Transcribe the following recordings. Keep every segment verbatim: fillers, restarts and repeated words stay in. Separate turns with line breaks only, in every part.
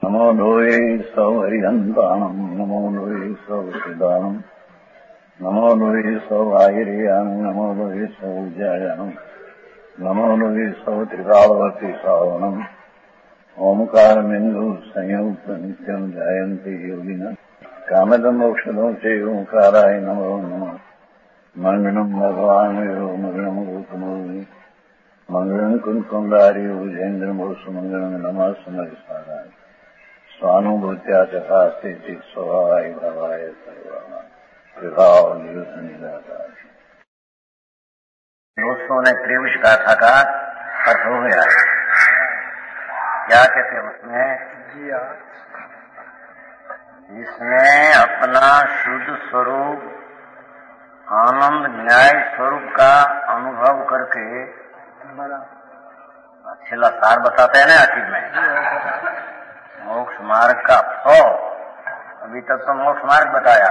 नमो लोये सौहरिहन्ताणम् नमो लोये सौहृदानम् नमो लोये सौभागिर्यानम् नमो लोये सौज्यायानम् नमो लोये सौत्रिकालवर्ति सावनम् ओंकारमिन्दु संयुक्त नित्यम् जायन्ति योगिनः कामदम् मोक्षदम् च ओंकाराय नमो नमः मंगलम् भगवान् यो मंगलम् गौतमोऽग्नि मंगलम् कुन्कुण्डारि भुजेन्द्रमो सुमङ्गलम् नमः सुमरिसाराय स्वानुभूत्या चकास्ते स्वभावाय भावाय सर्वाणां विभाव निदातार। दोस्तों ने त्रिविश गाथा का अर्थ हो गया। क्या कहते हैं उसमें? जिसने अपना शुद्ध स्वरूप आनंद न्याय स्वरूप का अनुभव करके अच्छे सार बताते हैं ना आखिर में मोक्ष मार्ग का फल। अभी तक तो मोक्ष मार्ग बताया।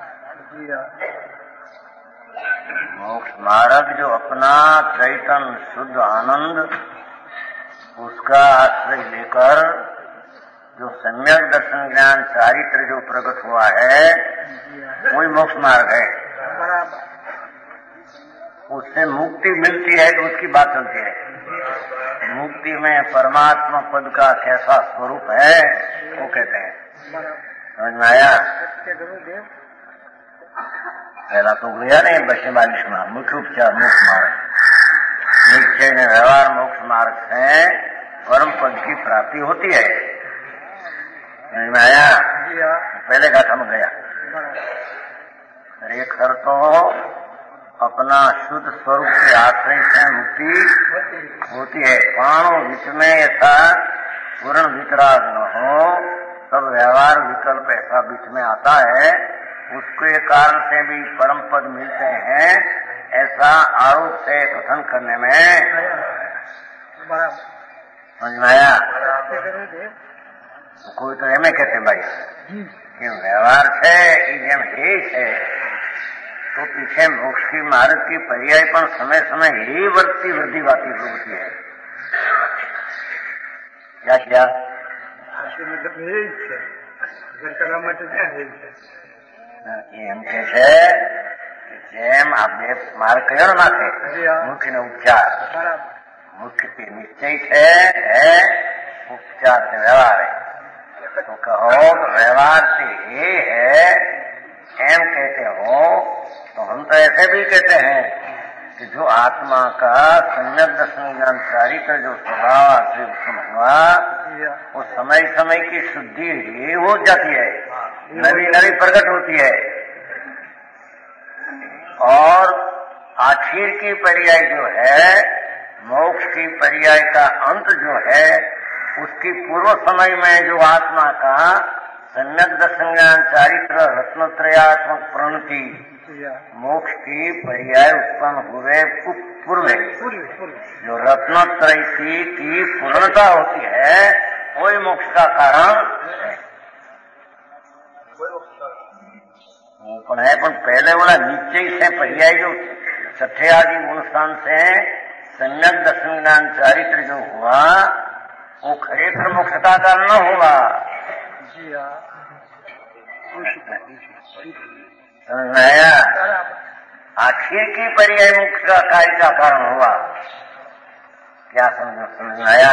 मोक्ष मार्ग जो अपना चैतन्य शुद्ध आनंद उसका आश्रय लेकर जो सम्यक दर्शन ज्ञान चारित्र जो प्रकट हुआ है वही मोक्ष मार्ग है। उससे मुक्ति मिलती है तो उसकी बात चलती है। मुक्ति में परमात्मा पद का कैसा स्वरूप है वो कहते हैं। समझ में आया? पहला तो गया नहीं बच्चे बालिश में मुख्य उपचार मोक्ष मार्ग निश्चय में व्यवहार मोक्ष मार्ग से परम पद की प्राप्ति होती है। समझ में आया? पहले गाथा में गया। एक सर तो अपना शुद्ध स्वरूप के आश्रय से मुक्ति होती है। पाणों बीच में ऐसा पूर्ण वितराग न हो, सब व्यवहार विकल्प ऐसा बीच में आता है, उसके कारण से भी परम पद मिलते हैं, ऐसा आरोप से कथन करने में समझ में आया? कोई तो एम कहते भाई कि व्यवहार से जेम हे है तो पीछे मोक्ष की मार्ग की पर्याय पर समय समय ही वर्ती वृद्धि बाती होती है। क्या क्या एम के છે જેમ આપણે માર્ગ કયો નાખે મુખ્ય નો ઉપચાર મુખ્ય के निश्चय है उपचार से व्यवहार है। तो कहो तो व्यवहार से ये है एम कहते हो तो हम तो ऐसे भी कहते हैं कि जो आत्मा का सम्यक दर्शन ज्ञान चारित्र जो स्वभाव से उत्पन्न हुआ वो समय समय की शुद्धि ही हो जाती है, नवी नवी प्रकट होती है। और आखिर की पर्याय जो है मोक्ष की पर्याय का अंत जो है उसकी पूर्व समय में जो आत्मा का सम्यक दर्शन ज्ञान चारित्र रत्नत्रयात्मक प्रणति मोक्ष की पर्याय उत्पन्न हुए पूर्व जो रत्नत्रय की, की पूर्णता होती है वही मोक्ष का कारण है। पर पहले वाला निश्चय से पर्याय जो छठे आदि गुण स्थान से सम्यक दर्शन ज्ञान चारित्र जो हुआ वो खरेखर मोक्ष का कारण न होगा। नया आखिर की पर्याय मोक्ष का कार्य का कारण हुआ। क्या समझ समझ आया?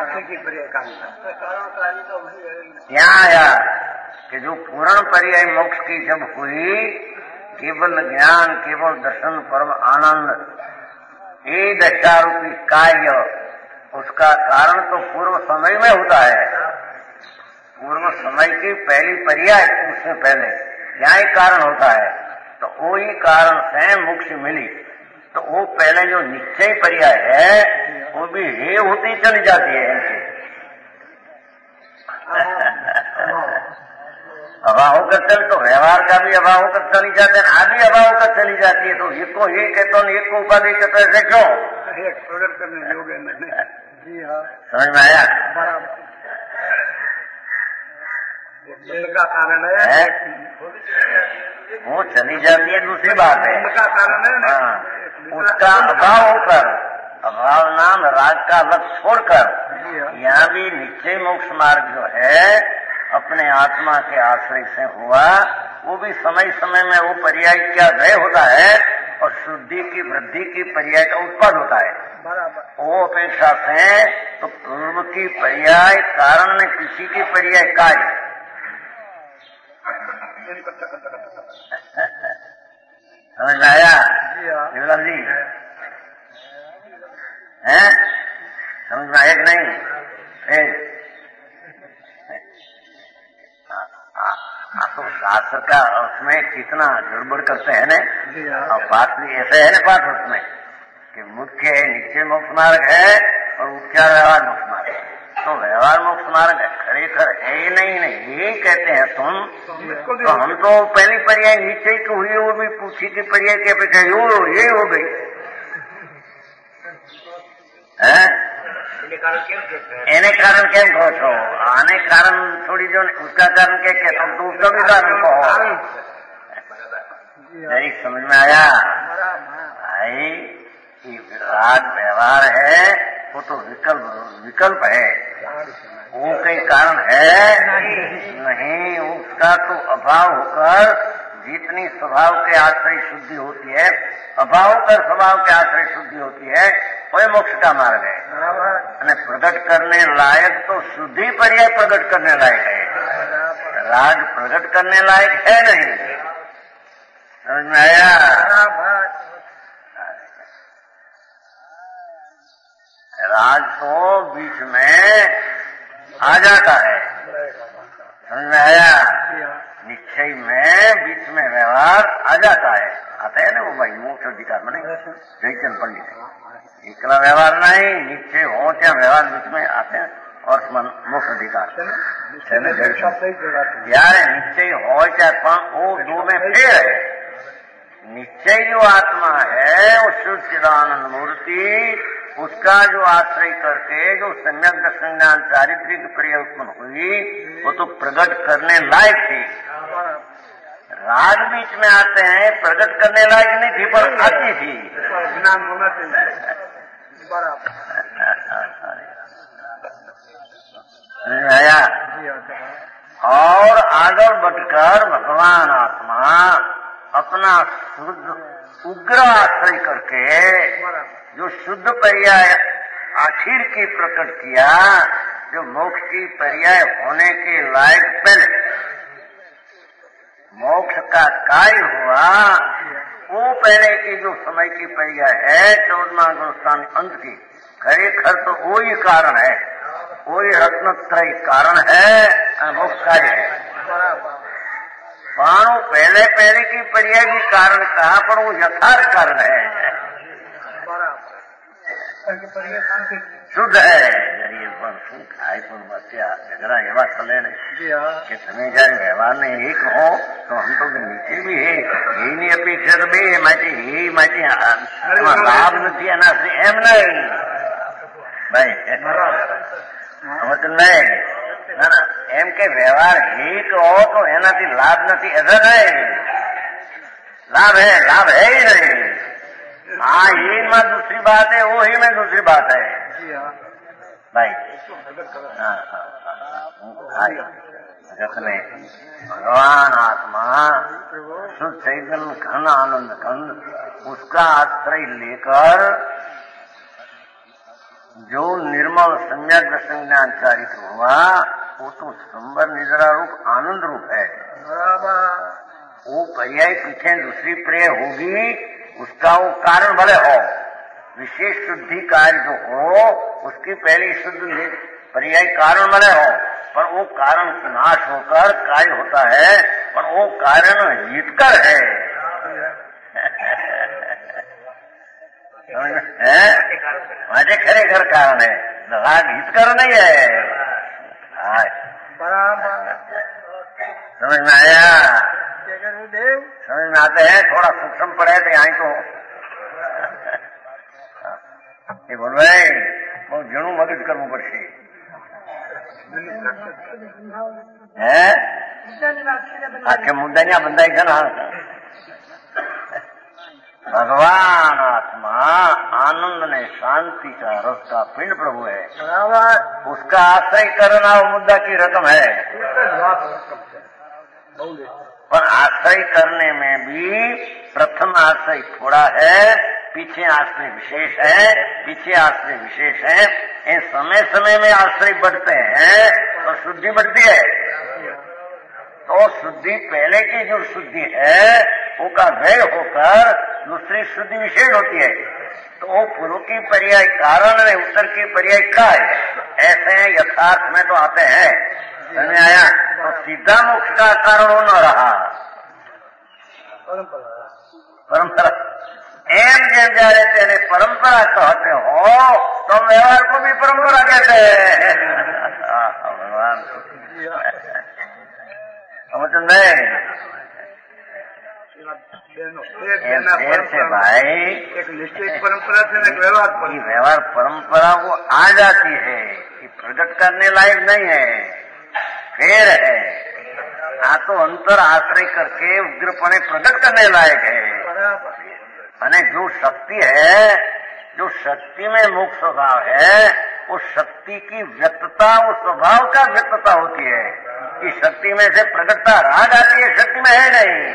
क्या आया कि जो पूर्ण पर्याय मोक्ष की जब हुई केवल ज्ञान केवल दर्शन परम आनंद ये दशारूपी कार्य उसका कारण तो पूर्व समय में होता है। पूर्व समय की पहली पर्याय उससे पहले यहाँ ही कारण होता है तो वही कारण से मोक्ष मिली। तो वो पहले जो निश्चय पर्याय है वो भी हे होती चली जाती है इनकी अभाव होकर चल तो व्यवहार का भी अभाव होकर चली जाते हैं, आदि अभाव होकर चली जाती है। तो एक को ही कहते हो एक को उपाधि कहते ऐसे क्यों? करने योग्य नहीं। समझ में आया? का कारण है वो चली जाती है दूसरी बात है। का कारण है हाँ, उसका अभाव होकर अभाव नाम राग का लक्ष्य छोड़कर यहाँ भी निश्चय मोक्ष मार्ग जो है अपने आत्मा के आश्रय से हुआ, वो भी समय समय में वो पर्याय क्या व्यय होता है और शुद्धि की वृद्धि की पर्याय का उत्पाद होता है। वो अपेक्षा से तो पूर्व की पर्याय कारण में किसी की पर्याय कार्य। समझ में आया शिवलाल जी? हैं? समझ में आया कि नहीं? फिर हाँ, तो शास्त्र का उसमें कितना गड़बड़ करते हैं ना। और बात भी ऐसे है ना, बात उसमें कि मुख्य निश्चय मोक्ष मार्ग है और उपचार व्यवहार मोक्ष मार्ग है। तो व्यवहार मोक्ष मार्ग खरेखर है ही नहीं, नहीं यही कहते हैं तुम। तो हम तो पहली पर्याय निश्चय की हुई, वो भी पूछी की पर्याय की अपेक्षा ये हो गई है। एने कारण केम कहो छो? आने कारण थोड़ी जो उसका कारण क्या कहता हूँ, तो उसका भी कारण कहो। नहीं समझ में आया भाई? राग व्यवहार है वो तो विकल्प विकल्प है, वो कई कारण है नहीं। उसका तो अभाव होकर जितनी स्वभाव के आश्रय शुद्धि होती है, अभाव कर स्वभाव के आश्रय शुद्धि होती है, वही मोक्ष का मार्ग है। અને प्रकट करने लायक तो शुद्धि पर्याय प्रकट करने लायक है, राग प्रकट करने लायक है नहीं। समझ में आया? राग तो बीच में आ जाता है। समझ में आया? निश्चय में बीच में व्यवहार आ जाता है, आता है ना वो भाई मोक्ष अधिकार में नहीं। जयचंद पंडित एकला व्यवहार नहीं, निश्चय हो क्या व्यवहार बीच में आते हैं और मोक्ष अधिकार यार निश्चय हो क्या वो दो में फेर है। निश्चय जो आत्मा है वो शुद्ध चिदानंद मूर्ति, उसका जो आश्रय करके जो सम्यक संज्ञान चारित्रिक प्रिय उत्पन्न हुई, वो तो प्रकट करने लायक थी। राग बीच में आते हैं, प्रकट करने लायक नहीं थी पर आती थी। ज्ञान होना चाहिए। आया? और आगे बढ़कर भगवान आत्मा अपना शुद्ध उग्र आश्रय करके जो शुद्ध पर्याय आखिर की प्रकट किया, जो मोक्ष की पर्याय होने के लायक पहले मोक्ष का कार्य हुआ, वो पहले की जो समय की पर्याय है चौदहवां गुणस्थान अंत की, खरेखर तो वो ही कारण है, वो ही रत्नत्रय कारण है, मोक्ष कार्य है। पाणु पहले पहले की पर्याय भी कारण कहा, पर वो यथार्थ कारण है, शुद्ध है। गरीब पर શું થાય પણ બચ્યા झगड़ा એવા चले नहीं कि તમે जયારે व्यवहार ने एक हो तो हम तो नीचे भी है यही नहीं अपेक्षा तो बे माटी यही माटी लाभ નથી એના એમ નહીં ભાઈ સમજ નહીં ના ના એમ કે व्यवहार एक हो तो એનાથી લાભ નથી ऐसा नहीं, लाभ है, लाभ है ही नहीं। हाँ ही में दूसरी बात है, वो ही में दूसरी बात है भाई। हाँ हाँ जगत में भगवान आत्मा शुद्ध चैतन्य घन आनंद कंद, उसका आश्रय लेकर जो निर्मल सम्यक संज्ञान चारित हुआ, वो तो संबर निद्रा रूप आनंद रूप है। वो पर्याय पीछे दूसरी प्रिय होगी, उसका वो कारण भले हो, विशेष शुद्धि कार्य जो हो उसकी पहली शुद्ध पर्याय कारण भले हो, पर वो कारण नाश होकर कार्य होता है, पर वो कारण हितकर है। माजे खरेखर कारण है, राग हितकर नहीं है। समझ में आया? समझ में आते हैं, थोड़ा सूक्ष्म पड़े तो यहाँ तो ये बोल भाई बहुत जणू मगज करવું પડશે હે આખે મુદ્દાની આ બંધાઈ છે ને भगवान आत्मा आनंद ने शांति का रस का पिंड प्रभु है, उसका आश्रय करना वो मुद्दा की रकम है। पर आश्रय करने में भी प्रथम आश्रय थोड़ा है, पीछे आश्रय विशेष है, पीछे आश्रय विशेष है। इन समय समय में आश्रय बढ़ते हैं तो शुद्धि बढ़ती है। तो शुद्धि पहले की जो शुद्धि है वो का व्यय होकर दूसरी शुद्धि विशेष होती है। तो वो पूर्व की पर्याय कारण है, उत्तर की पर्याय का है। ऐसे यथार्थ में तो आते हैं, समझ आया। तो सीधा मोक्ष का कारण वो न रहा, परंपरा एम जेम जारे तेने परंपरा कहते हो तो व्यवहार को भी परंपरा कहते हैं। भगवान समझ नहीं फिर से भाई,
एक निश्चित परंपरा से एक व्यवहार पर
व्यवहार परंपरा वो आ जाती है, ये प्रकट करने लायक नहीं है, फिर है आ तो अंतर आश्रय करके उग्रपणे प्रकट करने लायक है। अने जो शक्ति है, जो शक्ति में मुख्य स्वभाव है, उस शक्ति की व्यक्तता उस स्वभाव का व्यक्तता होती है। इस शक्ति में से प्रकटता राग आती है, शक्ति में है नहीं।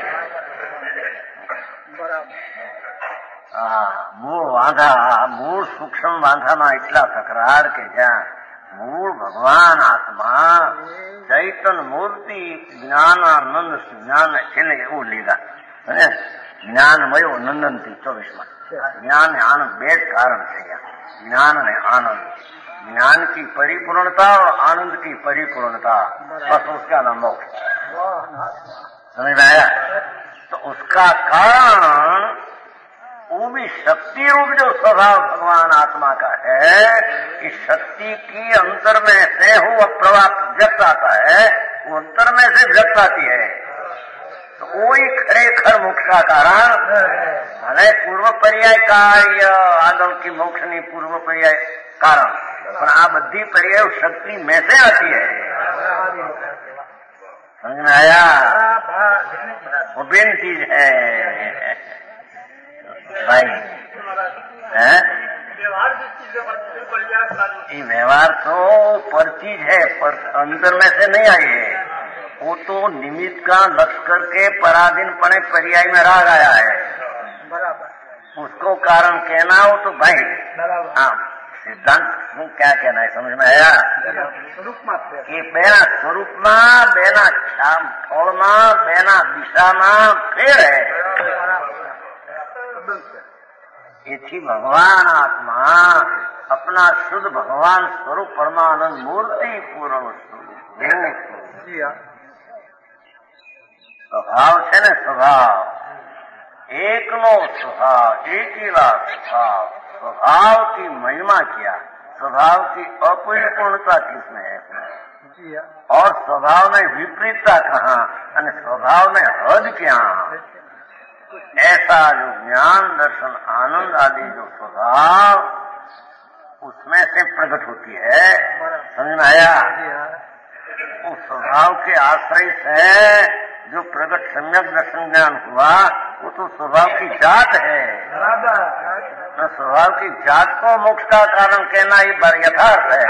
हाँ, मूल वांधा, मूल सूक्ष्म वांधा में इतला तकरार के ज्યાં मूल भगवान आत्मा चैतन्य मूर्ति ज्ञानानंद ज्ञान छેલ્લે એવું લીધા અને જ્ઞાનમય નંદનથી ચોવીસમાં જ્ઞાન ને આનંદ બે જ કારણ છે। ज्ञान ने आनंद, ज्ञान की परिपूर्णता और आनंद की परिपूर्णता, बस उसका नाम मोक्ष। समझ में आया। तो उसका कारण वो भी शक्ति रूप जो स्वभाव भगवान आत्मा का है, इस शक्ति की अंतर में से वो प्रभाव व्यक्त आता है, वो अंतर में से व्यक्त आती है। तो वही खरेखर मोक्ष का कारण भले पूर्व पर्याय कार्य आगम की मोक्ष नहीं पूर्व पर्याय कारण, पर आ बधी पर्याय शक्ति में से आती है। समझ में आया। वो बेन चीज है भाई है। ये व्यवहार तो पर चीज है, पर अंदर में से नहीं आई है। वो तो निमित्त का लक्ष्य करके पराधीन पने पर्याय में राग आया है, उसको कारण कहना हो तो भाई हाँ सिद्धांत નું क्या कहना है समझ में आया। कि बेना स्वरूप में बेना फल में बेना दिशा में फेर है। इसी भगवान आत्मा अपना शुद्ध भगवान स्वरूप परमानंद मूर्ति पूर्ण स्वभाव છે ને स्वभाव एकनो स्वभाव एकीला स्वभाव, स्वभाव की महिमा क्या, स्वभाव की अपरिपूर्णता किसमें है और स्वभाव में विपरीतता कहाँ और स्वभाव में हद क्या। ऐसा जो ज्ञान दर्शन आनंद आदि जो स्वभाव उसमें से प्रकट होती है। समझ में आया। उस स्वभाव के आश्रय से जो प्रकट सम्यक दर्शन ज्ञान हुआ वो तो स्वभाव की जात है। तो स्वभाव की जात को मोक्ष का कारण कहना ही बार यथार्थ है।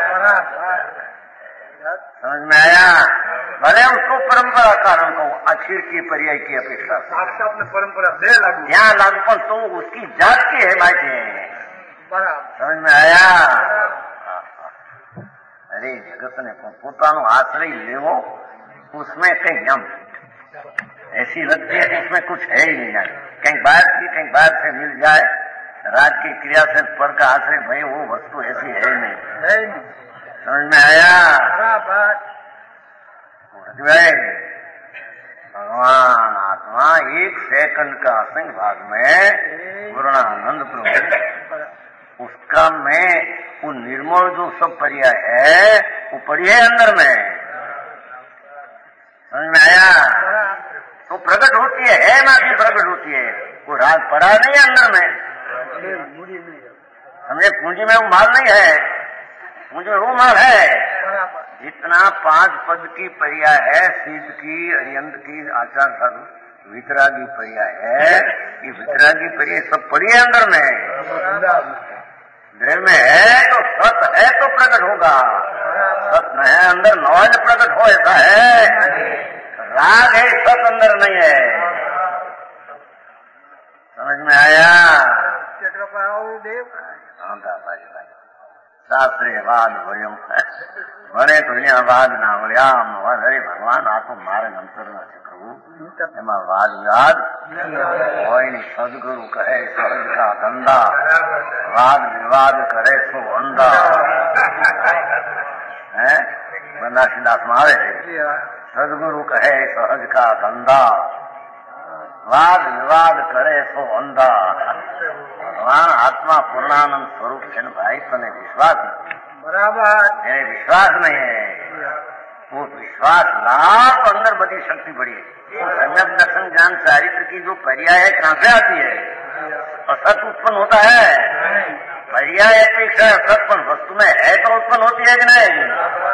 समझ में आया। भले उसको परंपरा कारण को आखिर की पर्याय की अपेक्षा
साक्षात में परंपरा दे लागू
यहाँ लागू पर तो उसकी जात की है बाकी। समझ में आया। अरे जगत ने પોતાનો आश्रय लेवो उसमें कहीं हम ऐसी लगती है कि उसमें कुछ है ही नहीं जाए, कहीं बाहर की कहीं बाहर से मिल जाए, राज की क्रिया से पर का आश्रय भाई वो वस्तु ऐसी है ही नहीं, है ही नहीं। समझ में आया। भगवान आत्मा एक सेकंड का असंग भाग में पूर्णानंद प्रभु उसका मैं वो निर्मल जो सब पर्याय है वो पड़ी है अंदर में। समझ में आया। तो प्रकट होती है, है ना कि प्रकट होती है, वो राज पड़ा नहीं है अंदर में। समझे पूंजी में वो माल नहीं है, पूंजी में वो माल है। जितना पांच पद की पर्याय है, सिद्ध की, अरियंत की, आचार साधु वितरागी पर्याय है, ये वितरागी परियाय सब पड़ी है अंदर में। दिल में है तो सत है तो प्रकट होगा, सत में है अंदर नॉलेज प्रकट हो, ऐसा है। राग है, सत अंदर नहीं है। समझ में आया? शास्त्रीय वाद भर्यम વરે દુનિયા વાદ ના વળ્યામ વરે ભગવાન આખું માર્ગ અંતર નથી કરવું, એમાં વાદ વિવાદ હોય ને. સદગુરુ કહે સહજ કા ધંધા, વાદ વિવાદ કરે તો અંધા. હે બનાસીદાસ માં આવે છે, સદગુરુ કહે સહજ કા ધંધા, વાદ વિવાદ કરે તો અંધા. ભગવાન આત્મા પૂર્ણાનંદ સ્વરૂપ છે ને ભાઈ, તને વિશ્વાસ નથી. बराबर मेरे विश्वास नहीं है। वो विश्वास ला तो अंदर बड़ी शक्ति बढ़ी। वो सम्यक दर्शन ज्ञान चारित्र की जो पर्याय है कहां से आती है? असत उत्पन्न होता है। पर्याय अपेक्षा असतपन वस्तु में है तो उत्पन्न होती है कि नहीं?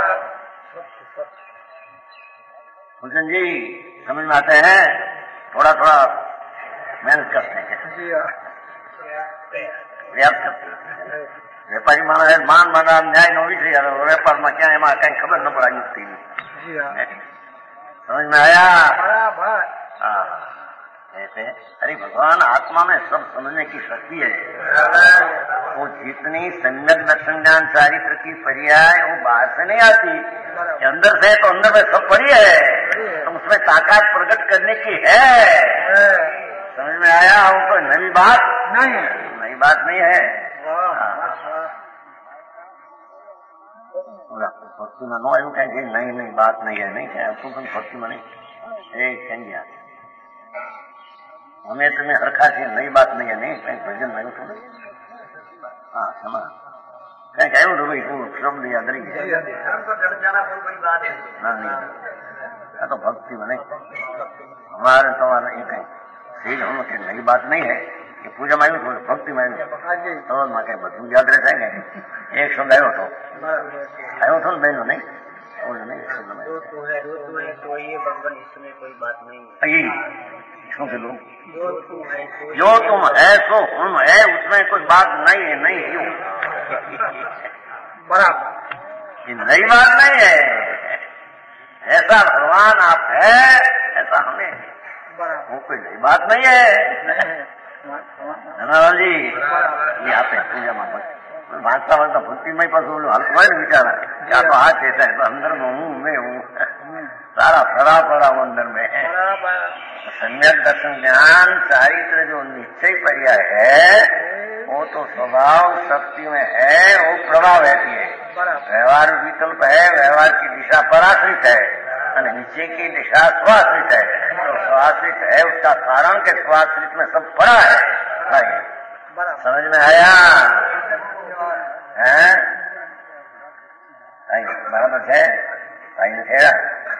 भूषण जी समझ में आते हैं? थोड़ा थोड़ा मेहनत करते हैं, व्याप्त करते हैं. વેપારી માણસ માન માના ન્યાય નો વિષય, વેપારમાં ક્યાં એમાં કઈ ખબર ન પડા યુક્તિ ની. समझ में आया? हाँ, ऐसे अरे भगवान आत्मा में सब समझने की शक्ति है. वो जितनी सम्यक दर्शन ज्ञान चारित्र की पर्याय वो बाहर से नहीं आती, अंदर से, तो अंदर में सब पड़ी है, तो उसमें ताकत प्रकट करने की है. समझ में आया? वो कोई नई बात नहीं, नई बात नहीं है. भक्ति में नो એવું કઈ નહીં નહીં बात नहीं है, नहीं है તું પણ ભક્તિ માં નહીં એ કઈ ગયા. અમે તમે હરખા છીએ, નઈ बात नहीं है, नहीं કઈ ભજન આવ્યું છું. હા સમા કઈ કહ્યું તો ભાઈ તું શબ્દ યાદ રહી ગયા. ના નહીં, આ તો ભક્તિ में नहीं. हमारे तुम्हारा ये कहीं सीध हम के नई बात नहीं है कि पूजा में આવ્યું થોડું ભક્તિ માં આવ્યું તો માં કઈ બધું યાદ રહે છે ને. એક શબ્દ આવ્યો હતો આવ્યો હતો ને બહેનો નહીં नहीं जो तू है तू है तो ये भगवान इसमें कोई बात नहीं है. क्यों के लोग जो तुम है सो हम है उसमें कोई बात नहीं है. नहीं क्यों बराबर ये नई बात नहीं है. ऐसा भगवान आप है ऐसा हमें वो कोई नई बात नहीं है. धन्यवाद जी ये आप पूजा में वांचता वांचता भक्ति में पास हल्का है विचारा क्या तो हाथ ऐसा है तो अंदर में हूँ मैं हूँ सारा फरा पड़ा अंदर में. सम्यक दर्शन ज्ञान चारित्र जो निश्चय पर्याय है वो तो स्वभाव शक्ति में है, वो प्रभाव रहती है. व्यवहार विकल्प है, व्यवहार की दिशा पराश्रित है और निश्चय की दिशा स्वाश्रित है. तो स्वाश्रित है उसका कारण के स्वाश्रित में सब पड़ा है. भाई समझ में आया? है बराबर है भाई ने ठहरा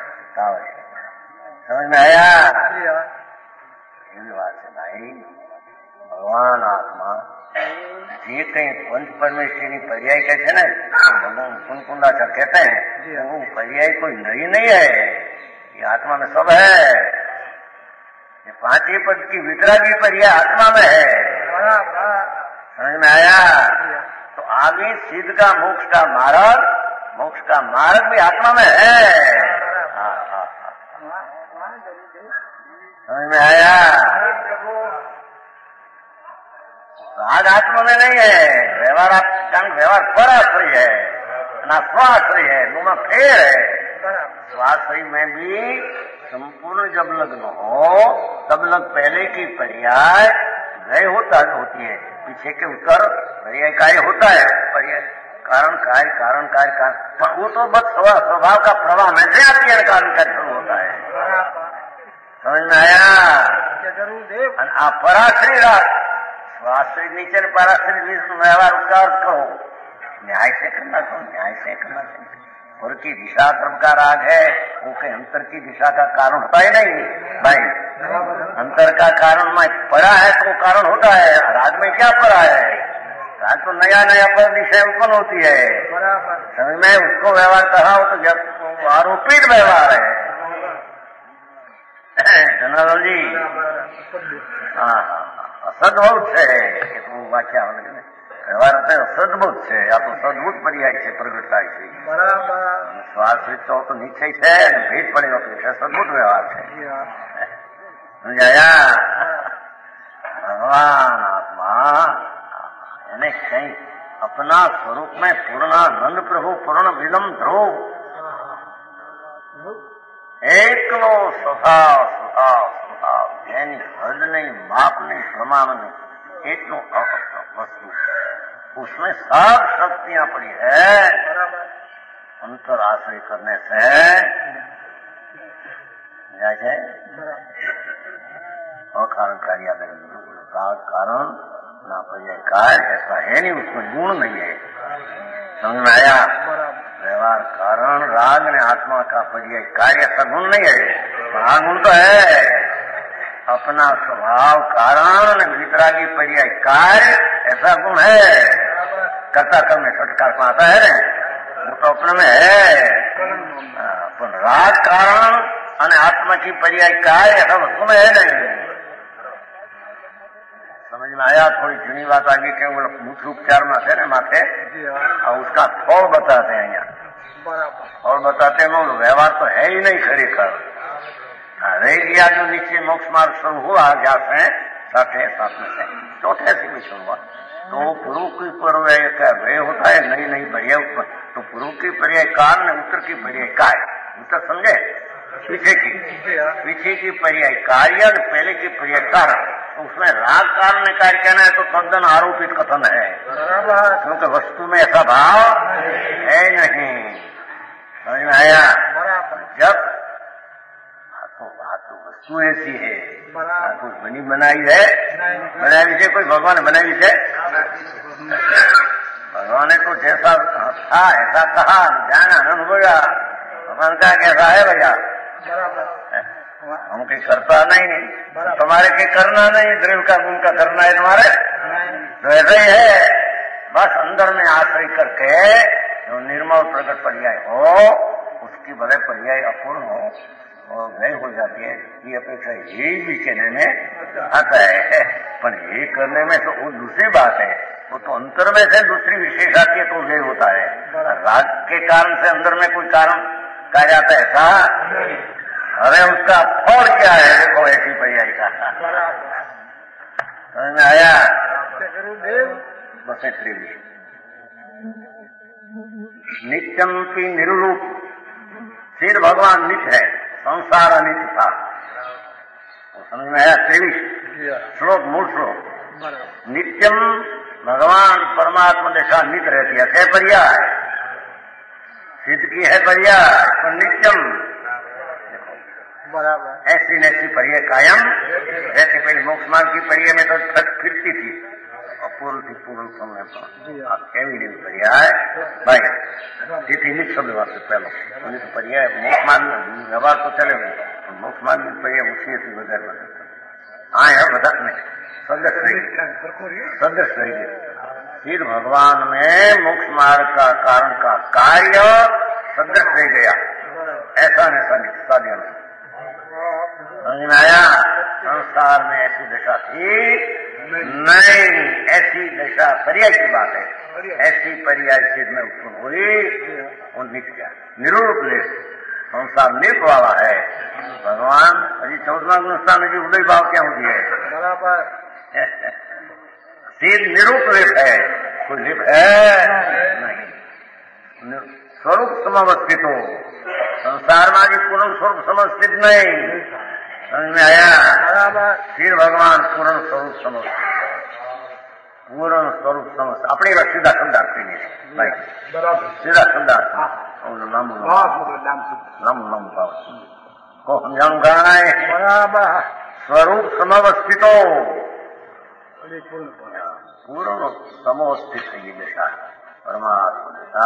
समझ में आया? એવી વાત છે ભાઈ. ભગવાન આત્મા જે કઈ पंच परमेश्वर की पर्याय कहते हैं ना, भगवान कुंकुंडाचार्य कहते हैं वो पर्याय कोई नई नहीं है, ये आत्मा में सब है. ये पांचवी पद की वितरागी पर्याय आत्मा में है. समझ में आया? तो आगे सिद्ध का मोक्ष का मार्ग, मोक्ष का मार्ग भी आत्मा में है. समझ में आया? राग आत्मा में नहीं है. व्यवहार कारण व्यवहार पराश्रय है ना स्वाश्रय है, दोनों फेर है. स्वाश्रय में भी संपूर्ण जब लग्न हो तब लग पहले की पर्याय गए होता होती है, पीछे के उत्तर पर्याय कार्य होता है. पर्याय कारण कार्य कारण कार्य कारण पर वो तो बस स्वभाव का प्रवाह में से आती है, कारण कार्य शुरू होता है. समझ में आया? आप पराश्रय स्वाश्रय नीचे पराश्रय व्यवहार उसका अर्थ करो न्याय से करना करो, न्याय से करना चाहिए. और की दिशा क्रम का राग है वो के अंतर की दिशा का कारण होता है नहीं भाई. अंतर का कारण में पड़ा है तो कारण होता है. राग में क्या पड़ा है? राग तो नया नया पर दिशा उत्पन्न होती है. समझ में? उसको व्यवहार कहा हो तो जब आरोपित व्यवहार है. धन्यवाद जी. हाँ हाँ સદભૂત છે એ તો વાક્ય આવે ને વ્યવહાર સદભૂત છે આ તો સદભૂત પર્યાય છે પ્રગટ થાય છે
બરાબર
સ્વાશ્રિત તો નિશ્ચય છે અને ભેદ પડેલો છે સદભૂત વ્યવહાર છે સમજાયા ભગવાન આત્મા એને કઈ अपना स्वरूप में पूर्णानंद प्रभु पूर्ण विलम ध्रुव एकलो स्वभाव स्वभाव स्वभाव જેની હદ નહીં માપ નહીં પ્રમાણ નહીં એટલું વસ્તુ उसमें सब शक्तियां पड़ी है अंतर आश्रय करने से जैसे अकारण कार्य राग कारण ना पर्याय कार्य ऐसा है नहीं उसमें गुण नहीं है समझ में आया व्यवहार कारण राग ने आत्मा का पर्याय कार्य ऐसा गुण नहीं है हाँ गुण तो है अपना स्वभाव कारण वितरागी पर्याय कार्य ऐसा गुण है कर्ता कर्म में सटकार में आता है वो तो अपने में है पर राग कारण અને आत्मा की पर्याय कार्य ऐसा वस्तु में है नहीं समझ में आया थोड़ी जूनी बात आगे के वो मुख्य उपचार में थे ना माथे और उसका फल बताते हैं यहाँ फल बताते हैं वो व्यवहार तो है ही नहीं खरेखर रह गया जो नीचे मोक्ष मार्ग शुरू हुआ जहाँ से साठे सात में से चौथे से भी शुरू हुआ तो पूर्व की पर्याय का व्यय होता है नई नई पर्याय तो पूर्व की पर्याय कारण ने उत्तर की पर्याय काय उत्तर समझे पीछे की पीछे की पर्याय कार्य और पहले की पर्याय कारण तो उसमें राग कारण ने कार्य कहना है तो तद्दन आरोपित कथन है क्योंकि वस्तु में ऐसा भाव है नहीं समझ में आया जब तो बात तो वस्तु ऐसी है कुछ बनी बनाई है बनाई से कोई भगवान ने बनाई है भगवान ने तो जैसा था ऐसा कहा जाना अनुभवा भगवान का कैसा है भैया हम कहीं करता नहीं नहीं तुम्हारे कहीं करना नहीं द्रव्य का गुण का करना है तुम्हारे तो ऐसा ही है बस अंदर में आश्रय करके जो निर्मल प्रकट पर्याय हो उसकी भले पर्याय अपूर्ण हो और व्यय हो जाती है ये अपेक्षा यही भी कहने में आता है पर ये करने में तो वो दूसरी बात है वो तो अंतर में से दूसरी विशेष आती है तो व्यय होता है राग के कारण से अंदर में कोई कारण कहा जाता है ऐसा अरे उसका फल क्या है देखो ऐसी पर्याय का समझ में आया बस त्रिवी नित्यम की निरूप सिर भगवान नित्य है संसार अनित्य था वो समझ में आया त्रिविश श्लोक मूल श्लोक नित्यम भगवान परमात्मा दशा नित्य रहती है ऐसे पर्याय सिद्ध की है पर्याय तो नित्यम बराबर ऐसी नैसी पर्याय कायम जैसे पहले मोक्ष मार्ग की पर्याय में तो छठ फिरती थी अपूर्ण थी पूर्ण समय पर केवी पर्याय भाई તેથી નિજ શબ્દ વાસ્તે પહેલો અને તો પર્યાય મોક્ષ માર્ગ વ્યવહાર તો ચલે મોક્ષ માર્ગ ની પર્યાય ઉછીથી વધારે વધે હા એ બધા નહીં सदृश सदृश रहिए फिर भगवान में मोक्ष मार्ग का कारण का कार्य सदृश रह गया ऐसा ऐसा साध्य समझ में आया संसार में ऐसी दशा थी नहीं ऐसी दशा पर्याय की बात है ऐसी पर्याय सिद्ध में उत्पन्न हुई वो नित्य निरूप लेख संसार निप वाला है भगवान अभी चौदवा गुणस्थान की उदय भाव क्या होती है बराबर सिद्ध निरूप लिप है कोई लिप है नहीं स्वरूप समावस्थित हो संसार में पूर्ण स्वरूप समस्थित नहीं समझ में आया फिर भगवान पूर्ण स्वरूप समझते पूर्ण स्वरूप समझते अपने का सीधा शब्दार्थ नहीं सीधा शब्दार्थ नम नम नम भाव को हम जानूंगा बराबर स्वरूप समवस्थितो पूर्ण समवस्थित है ये दशा परमात्मा दशा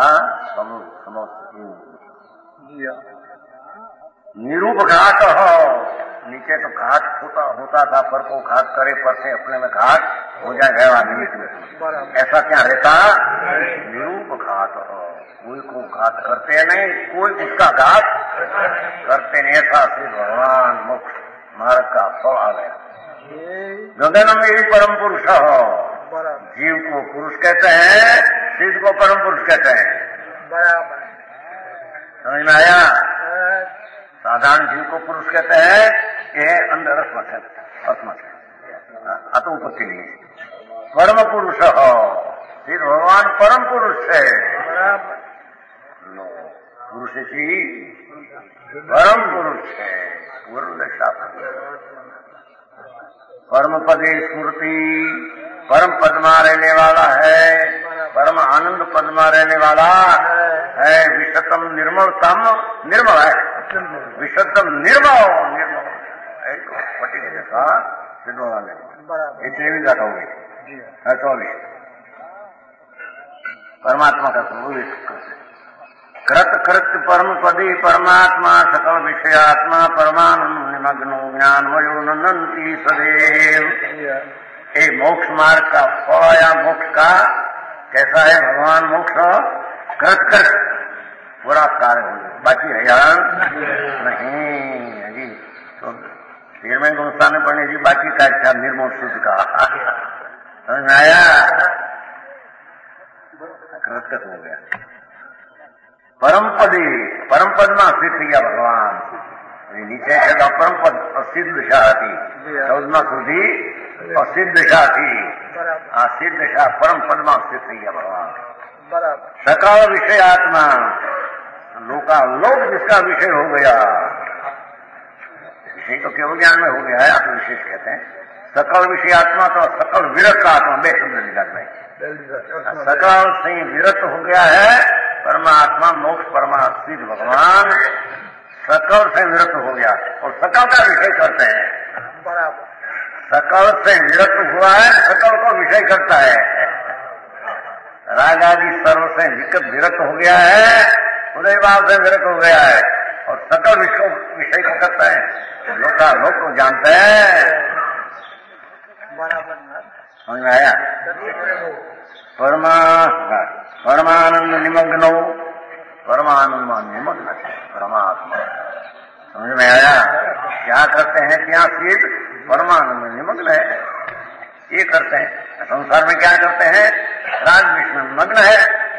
समवस्थित निरूप घाट हो नीचे तो घाट होता होता था पर को घाट करे पर से अपने में घाट हो जाए गया निमित्त में ऐसा क्या रहता निरूप घाट हो कोई को घाट करते नहीं कोई उसका घाट करते नहीं ऐसा फिर भगवान मुख मार्ग का फल आ गया गगन में ही परम पुरुष हो। जीव को पुरुष कहते हैं, सिद्ध को परम पुरुष कहते हैं।
बराबर
समझ में आया? साधारण जीव को पुरुष कहते हैं, ये अंदर अस्मत है, अस्मत है, अतुप के लिए परम पुरुष हो। फिर भगवान परम पुरुष है। पुरुष ही परम पुरुष है। परम पदे स्मृति, परम पद में रहने वाला है, परम आनंद पद में रहने वाला है। विशतम निर्मलतम, निर्मल है, विशतम निर्मल, निर्मल पटी जैसा निर्मल है। ये तेवी गाथा होगी चौबीस। परमात्मा का स्वरूप कृत कृत परम पदी परमात्मा सकल विषयात्मा परमानंद निमग्नो ज्ञानमयो नंदंती सदैव। ये मोक्ष मार्ग का फल या मोक्ष का कैसा है? भगवान मोक्ष कृत कृत पूरा कार्य हो जाए, बाकी है यार नहीं जी। तो तेरहवें गुणस्थान में पढ़ने जी बाकी का क्या निर्मोह शुद्ध का समझ में आया? कृत कृत हो गया। परम पदी, परम पद में स्थित किया भगवान। नीचे है परम पद असिद्ध दिशा थी, चौदमा श्रुति असिद्ध दिशा थी, असिद्ध दिशा परम पद में स्थित किया भगवान। सकल विषय आत्मा, लोका लोक जिसका विषय हो गया, विषय तो केवल ज्ञान में हो गया है, आप विशेष कहते हैं। सकल विषय आत्मा तो सकल विरक्त आत्मा बे शब्द निकाल भाई, सकल से विरक्त हो गया है परमात्मा मोक्ष परमात्मा भगवान सकल से विरक्त हो गया और सकल का विषय करते हैं। सकल से विरक्त हुआ है, सकल को विषय करता है। राग आदि सर्व से विरक्त हो गया है, उदय भाव से विरक्त हो गया है और सकल विषय विषय को करता है। लोका लोक को जानते हैं। समझ में आया? परमा परमानंद निमग्नो, परमानंद निमग्न है परमात्मा। समझ में आया? क्या करते हैं? क्या सिद्ध परमानंद निमग्न है, ये करते हैं। संसार में क्या करते हैं? राग विष्णु मग्न है।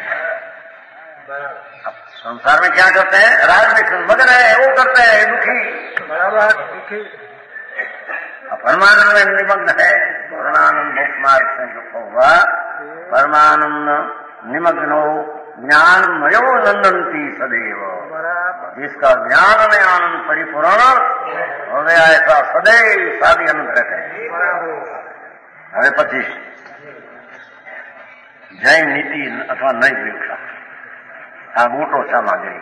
संसार में क्या करते हैं? राग विष्णु मग्न है, वो करते हैं दुखी, बराबर दुखी। परमानंद में निमग्न है। परमानंद मोक्ष मार्ग से दुख हुआ, परमानंद निमग्नो ज्ञानमयो नंदंती सदैव। जिसका ज्ञान में आनंद परिपूर्ण हो गया ऐसा सदैव शादी आनंद रहते हैं। हमें पच्चीस जैन नीति अथवा नई परीक्षा આ મોટો સામગ્રી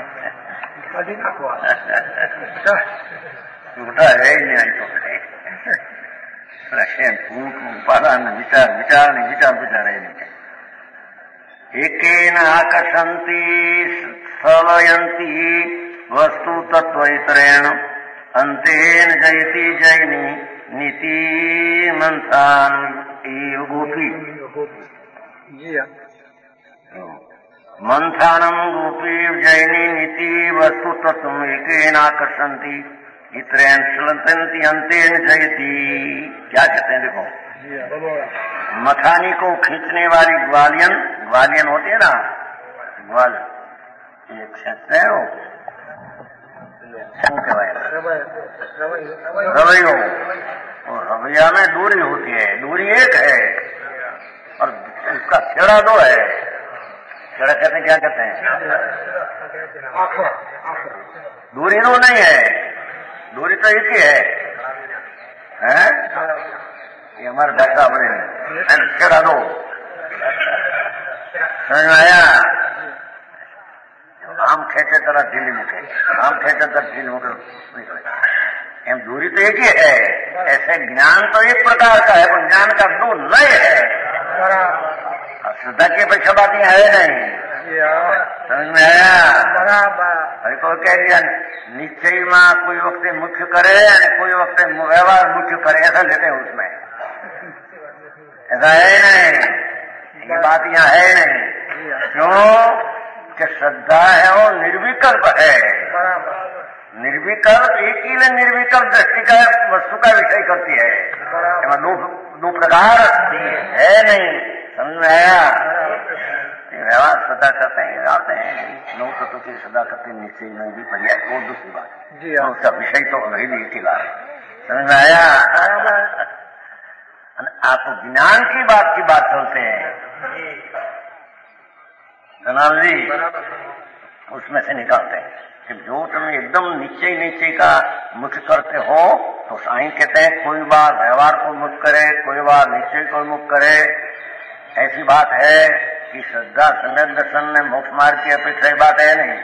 મોટા રહે ને અહીં તો પારા વિચાર વિચાર ને વિચાર વિચાર રહે ને એકેન આકર્ષંતી સ્થલયંતી વસ્તુ તત્વૈતરેણ અંતેન જયતિ જૈની નીતિ મંથાન એવ ગોપી मंथानम गोपी जैनी नीति वस्तु तत्व एकेनाकर्षंती इतरेण चलंती अंतेन जयती। क्या कहते हैं? देखो, मथानी को खींचने वाली ग्वालियन, ग्वालियन होती है ना, ग्वाल ये खींचते हैं वो रवैयो, और रवैया में दूरी होती है, दूरी एक है और उसका छेड़ा दो है। छेड़ा कहते हैं, क्या कहते हैं? दूरी नो नहीं है, दूरी तो एक ही है, हैं? ये हमारे दादा बने छेड़ा दो। समझ में आया? आम खेचे तरह ढीली मुखे, आम खेचे तरह ढीली मुखे निकले। एम दूरी तो एक ही है। ऐसे ज्ञान तो एक प्रकार का है, पर ज्ञान का दो नए है। श्रद्धा की अपेक्षा बातें है नहीं। समझ में आया? अरे को कह दिया निश्चय में कोई वक्त मुख्य करे और कोई वक्त व्यवहार मुख्य करे, ऐसा लेते हैं उसमें। ऐसा है नहीं, ये बात यहाँ है नहीं। क्यों कि श्रद्धा है वो निर्विकल्प है, निर्विकल्प एक ही ने निर्विकल्प दृष्टि का वस्तु का विषय करती है। दो दो प्रकार है नहीं, समझ में आया? व्यवहार सदा करते हैं, जाते हैं नौ तत्व की सदा करते निश्चय में भी पर्याय, वो दूसरी बात जी। हाँ। उसका विषय तो वही नहीं की बात, समझ में आया? आप ज्ञान की बात की बात चलते हैं धनाल जी, उसमें से निकालते हैं कि जो तुम एकदम निश्चय निश्चय का मुक्त करते हो तो साईं कहते हैं कोई बार व्यवहार को मुक्त करे, कोई बार निश्चय को मुक्त करे। ऐसी बात है कि श्रद्धा सम्यक दर्शन में मोक्ष मार्ग की अपेक्षा बात है नहीं।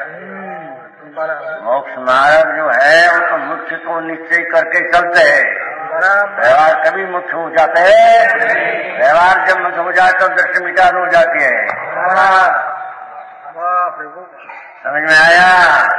मोक्ष मार्ग जो है वो तो मुख्य को निश्चय करके चलते हैं, व्यवहार कभी मुख्य हो जाते हैं। व्यवहार जब मुख्य हो जाए तो दृष्टि मिटान हो जाती है। समझ में आया?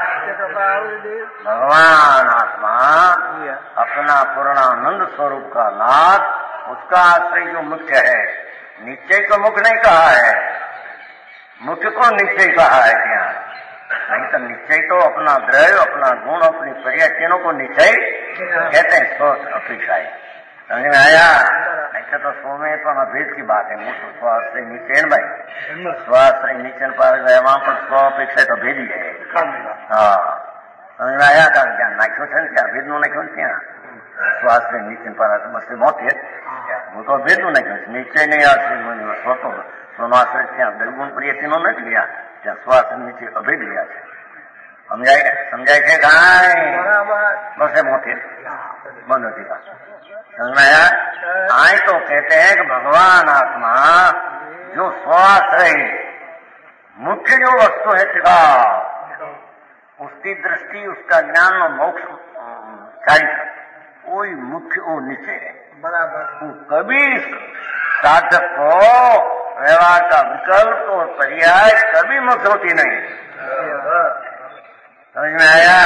भगवान आत्मा अपना पूर्णानंद स्वरूप का नाथ, उसका आश्रय जो मुख्य है, निश्चय को मुख्य नहीं कहा है, मुख्य को निश्चय कहा है क्या? नहीं तो निश्चय तो अपना द्रव्य, अपना गुण, अपनी पर्याय तीनों को निश्चय कहते हैं, सोच अपेक्षा है। समझ में आया? ऐसा तो सो में तो अभेद की बात है। मुख्य स्वास्थ्य नीचेन भाई स्वास्थ्य नीचन पर वहां पर स्व अपेक्षा तो भेद ही है। हाँ, समझ में आया? का ज्ञान नाख्यो है क्या? भेद नो नाख्यो क्या? स्वास्थ्य नीचन पर बस बहुत है, वो तो भेद नो नाख्यो निश्चय नहीं आश्रय स्व तो स्वाश्रय क्या दलगुण प्रिय तीनों नहीं लिया, क्या स्वास्थ्य नीचे अभेद लिया है। समझाए समझाए છે કાંઈ બસ એમ હોતી બંધ होती बात। समझ में आया? आए तो कहते हैं कि भगवान आत्मा जो स्वाश्रय मुख्य जो वस्तु है चिका, उसकी दृष्टि, उसका ज्ञान और मोक्ष चाहिए, वही मुख्य वो निश्चय है। बराबर कभी साधक को व्यवहार का विकल्प और पर्याय कभी मुक्त होती नहीं। समझ में आया?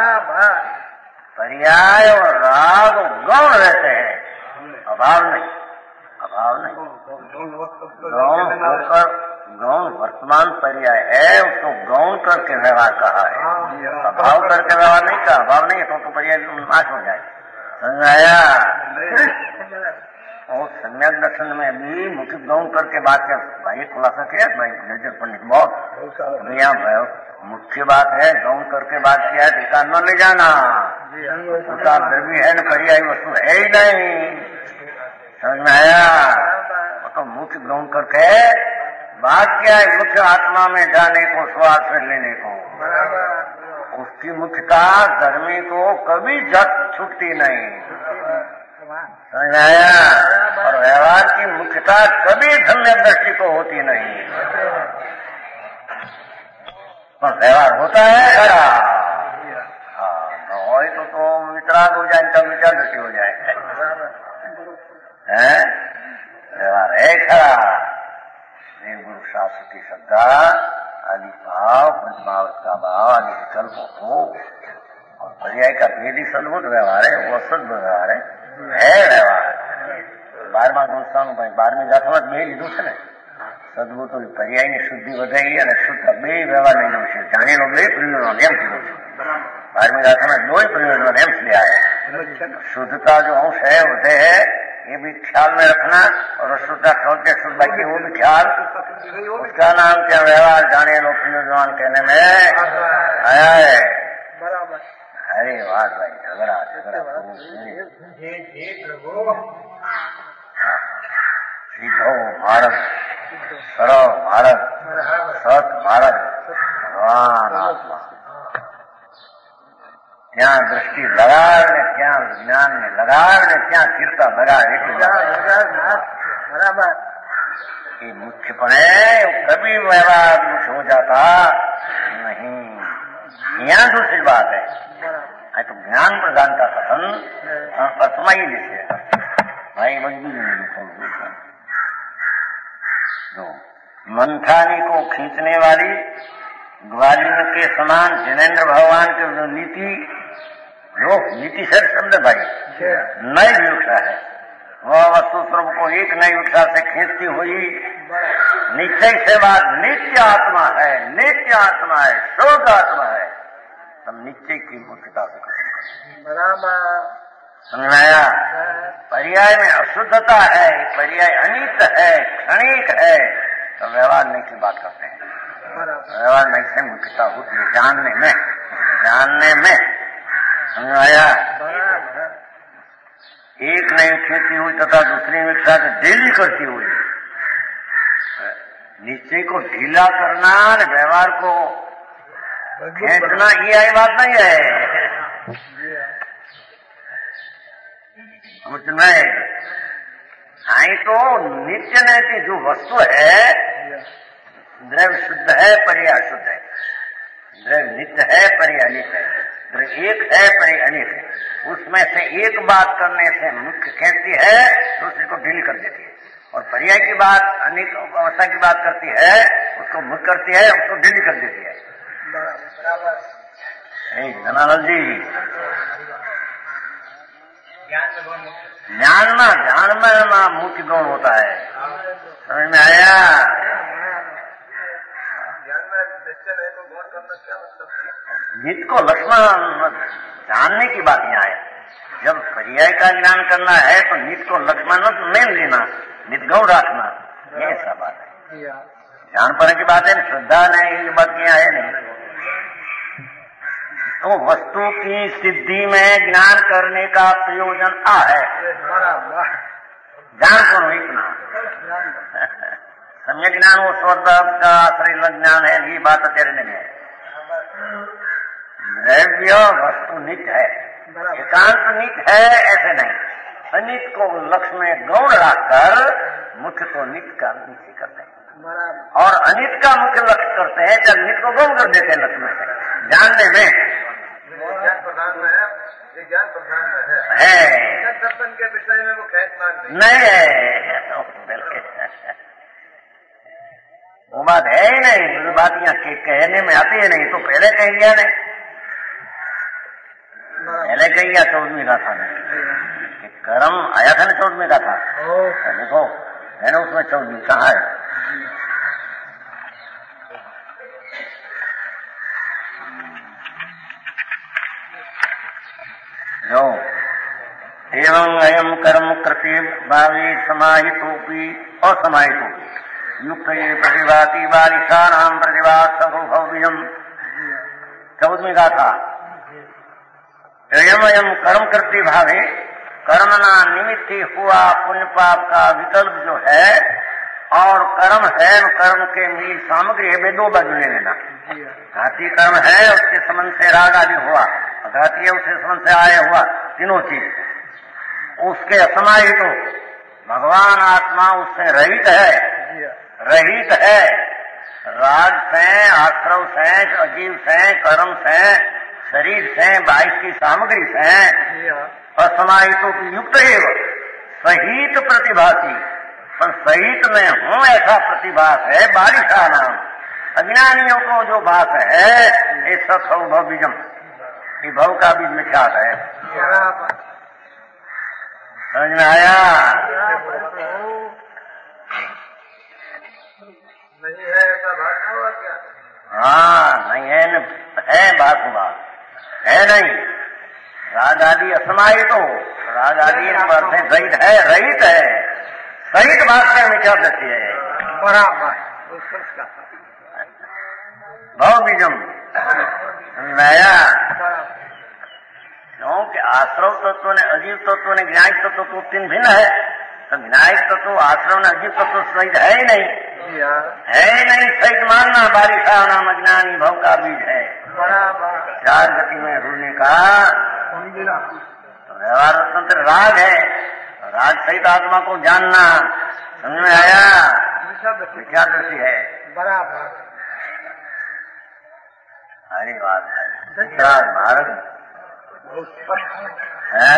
पर्याय और राग गौण रहते हैं, अभाव नहीं, अभाव नहीं। गौण होकर गौण वर्तमान पर्याय है, उसको गौण करके व्यवहार कहा है, अभाव करके व्यवहार नहीं कहा। अभाव नहीं है तो, तो पर्याय नाश हो जाए। समझ में आया? और सम्यक दर्शन में भी मुख्य गौण करके बात कर भाई खुलासा किया भाई नजर पंडित बहुत भैया मुख्य बात है, गौण करके बात किया है, टीका न ले जाना, उसका द्रव्य है न पर्यायी वस्तु है ही नहीं। समझ में आया? तो मुख्य गौण करके बात किया है, मुख्य आत्मा में जाने को, श्वास लेने को, उसकी मुख्यता धर्मी को कभी जट छूटती नहीं। समझ आया? और व्यवहार की मुख्यता कभी धन्य दृष्टि को होती नहीं, पर व्यवहार होता है खरा। हाँ, न हो तो, तो वितराग हो जाए, तब विचार दृष्टि हो जाए है। व्यवहार है खरा। गुरु शास्त्र की श्रद्धा, आदि भाव, पंचमावत का भाव, आदि विकल्प हो, और पर्याय का भेदी सद्भुत व्यवहार है, वो असद व्यवहार है, है व्यवहार। બારમા સંસ્થાનું ભાઈ બારમી ગાથામાં બે લીધું છે ને, સદભૂત પર્યાયની શુદ્ધિ વધારી અને શુદ્ધ બે વ્યવહાર લીધું છે, જાણીનો બે પ્રયોજનો એમ કીધું છે। बारहवीं गाथा में दो ही प्रयोजन एम्स लिया है। शुद्धता जो अंश है होते है, ये भी ख्याल में रखना, और शुद्धता खोलते शुद्ध बाकी वो भी ख्याल, उसका नाम क्या व्यवहार जाने लो प्रयोजन कहने में आया है। बराबर। अरे वाह भाई, झगड़ा झगड़ा सीधो भारत, सरल भारत, सत भारत, भगवान आत्मा ત્યાં દ્રષ્ટિ લગાડને ત્યાં વિજ્ઞાન ને લગાડને ત્યાં કીર્તા લગાડ બરાબર। ये मुख्यपणे कभी व्यवहार मुख्य हो जाता नहीं। यहाँ दूसरी बात है, तो ज्ञान प्रदान का कथन प्रथमा ही लिखे भाई मजबूरी जो मंथानी को खींचने वाली ग्वालियर के समान जिनेन्द्र भगवान की जो नीति, जो नीति से शब्द भाई नई विवक्षा है, वह वस्तु स्वरूप को एक नई विवक्षा से खींचती हुई निश्चय से बात नित्य आत्मा है, नित्य आत्मा है, शुद्ध आत्मा है, तब निश्चय की मुख्यता से खत्म करो।
बराबर
समझ में आया? पर्याय में अशुद्धता है, पर्याय अनित है, क्षणिक है, तो व्यवहार नहीं की बात करते हैं। व्यवहार नहीं से मुख्यता होती है जानने में, जानने में। समझ में आया? एक नहीं खेती हुई तथा दूसरी में साथ डेली करती हुई, निश्चय को ढीला करना, व्यवहार को खींचना, ये आई बात नहीं है। समझ में आई तो नित्य नहीं, जो वस्तु है द्रव्य शुद्ध है, पर्याय अशुद्ध है। द्रव्य नित्य है, पर्याय अनित है। द्रव्य एक है, पर्याय अनित है। उसमें से एक बात करने से मुख्य कहती है, दूसरे को ढीली कर देती है। और पर्याय की बात अनेक अवस्था की बात करती है, उसको मुख्य करती है, उसको ढीली कर देती है। धनानंद जी, ज्ञान में ध्यान में मुख्य गौण होता है। समझ में आया? नित्य को लक्ष्मण जानने की बात यहाँ है। जब पर्याय का ज्ञान करना है तो नित्य को लक्ष्मण नहीं लेना, नित्य गौण रखना, ये ऐसा बात है। ध्यान पर की बात है, श्रद्धा नहीं, ये बात क्या है नहीं। तो वस्तु की सिद्धि में ज्ञान करने का प्रयोजन आ है। ज्ञान करो इतना सम्यक ज्ञान वो स्वर्ग का शरीर ज्ञान है, ये बात अत्यारे नहीं है। द्रव्य वस्तु नित्य है, एकांत नित्य है ऐसे नहीं। अनित को लक्ष्य में गौण रखकर मुख्य को नित्य का निश्चय करते हैं, और अनित का मुख्य लक्ष्य करते हैं, जब नित्य को गौण कर देते हैं लक्ष्य में जानने में।
ज्ञान प्रधान में है, ये ज्ञान प्रधान में है,
है।
दर्शन के विषय में वो खेचमान
नहीं है, वो बात है ही नहीं। वो बात यहाँ कहने में आती है नहीं, तो पहले कह दिया नहीं, पहले कह दिया चौदहवीं का था नहीं, कर्म आया था ना चौदहवीं का था। देखो है ना, उसमें चौदहवीं कहाँ है? जो एवं अयम कर्म कृति भावी समाहितोपि असमाहितोपि युक्त ये प्रतिभाति बालिका नाम प्रतिभा सभुभव्यम। चौदहवीं का था एवं अयम कर्म कृति भावे, कर्मना निमित्त हुआ पुण्य पाप का विकल्प जो है, और कर्म है, कर्म के मील सामग्री है, वे दो बाजू ले लेना। घाती कर्म है, उसके संबंध से राग आदि हुआ, घाती है उसके संबंध से आय हुआ, तीनों चीज उसके असमाहित हो। भगवान आत्मा उससे रहित है, रहित है, राग से, आश्रव से, अजीव से, कर्म से, शरीर से, बाईस की सामग्री से असमाहितों की युक्त है, सहित प्रतिभासी। पर सहित में हूँ ऐसा प्रतिभास है बालिका नाम। अज्ञानियों को जो भास है ये सौ भव बीजम, ये भव का बीज मिथ्यात है। समझ में आया?
नहीं है ऐसा भाग हुआ क्या?
हाँ नहीं है न, है बात हुआ है नहीं। राग आदि असमाहित हो, राग आदि पर से रहित है, रहित है, सहित बात से मिथ्या दृष्टि है।
बराबर
भव बीजम नया, क्योंकि आश्रव तत्व ने, अजीव तत्व ने, ज्ञायक तत्व तो तीन भिन्न है। तो ज्ञायक तत्व, आश्रव ने, अजीव तत्व सहित है ही नहीं, है ही नहीं। सहित मानना बालिका नाम अज्ञानी भव का बीज है। चार गति में रुड़ने का तो व्यवहार तंत्र राग है, राग सहित आत्मा को जानना। समझ में आया? मिथ्या दृष्टि है।
बराबर
हरी बात है। भारत है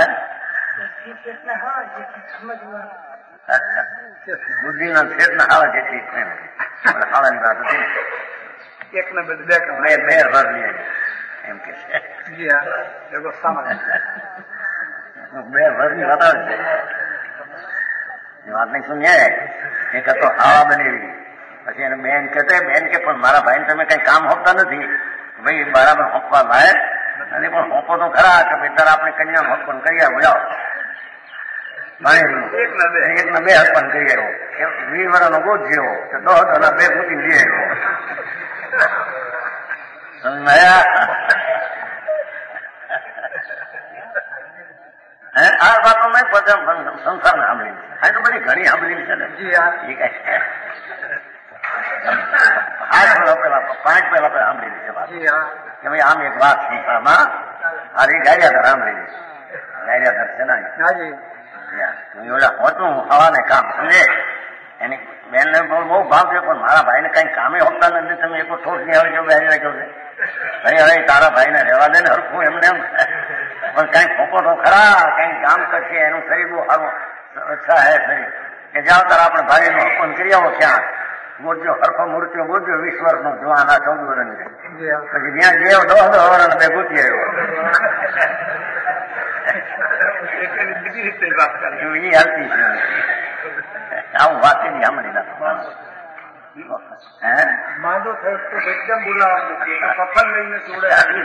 अच्छा बुद्धि न खेत न हावा जेटली हावा ની વાત હતી
એક ને બધું બે
મેં મેર ભર લીએ એમ કે છે
જી હા એવો સામાન્ય
મેર ભર ની વાત આવે ये बात नहीं सुनिए। एक तो हवा बनेगी, પછી એને બેન કહેતે બેન કે પણ મારા ભાઈ તમે કઈ કામ હોતા નથી, ભાઈ બરાબર હોંપવા લાયક અને પણ હોંપો તો ખરા કે ભાઈ તારે આપણે કન્યા હપ્પન કરી આવો જાઓ એક ને બે હપ્પન કરી આવ્યો વીસ વર્ષનો ગોત જેવો તો દસ હજાર બે મૂકી લઈ આવ્યો સમજાયા આ વાતો મેં સંસારમાં સાંભળી આ તો બધી ઘણી સાંભળી છે ને પાંચ પેલા પાંચ પેલા સાંભળી છે વાત કે ભાઈ આમ એક વાત સંસારમાં આ ગાયરાધર સાંભળી ગાયરાધર છે ને ઓલા હોતું હવાને કામ સમજે એની બેનને બહુ ભાવ છે પણ મારા ભાઈને કઈ કામે હોતા નથી તમે એક ઠોસ ની આવી ગયો બેસી રાખ્યો છે ભાઈ હવે તારા ભાઈને રહેવા દે ને હરખું એમને એમ પણ કઈ ખોપો તો ખરા કઈ કામ કરશે એનું શરીર બહુ સારું અચ્છા હે શરીર કે જાઓ તારા આપણે ભાઈનું હપન કરી આવો ક્યાં મોરજો હરખો મૂર્તિઓ બોલજો વીસ વર્ષનો જવાન આ ચૌદ વર્ષની પછી જ્યાં જેવો દસ દસ વર્ષ બે ગૂંચી આવ્યો એ હાલતી છે આવું વાત નહીં સાંભળી નાખો
માંદો થયો તો એકદમ બોલાવાનું સફળ લઈને જોડે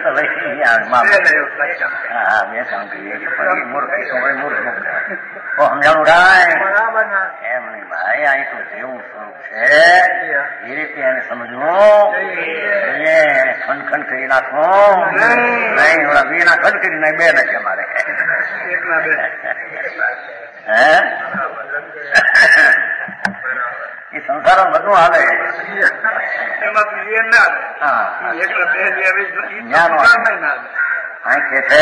હા મેં સાંભળ્યું મૂર્તિ મૂર્તિ સમજાવું રાય
બરાબર
એમ નહીં ભાઈ અહીં તો જેવું સ્વરૂપ છે એ રીતે એને સમજવું એને ખંડ ખંડ કરી નાખવું નહીં ઓલા બે ના ખંડ કરી નાખ બે નથી અમારે
એકના બે
હે એ સંસારમાં બધું હાલે કે છે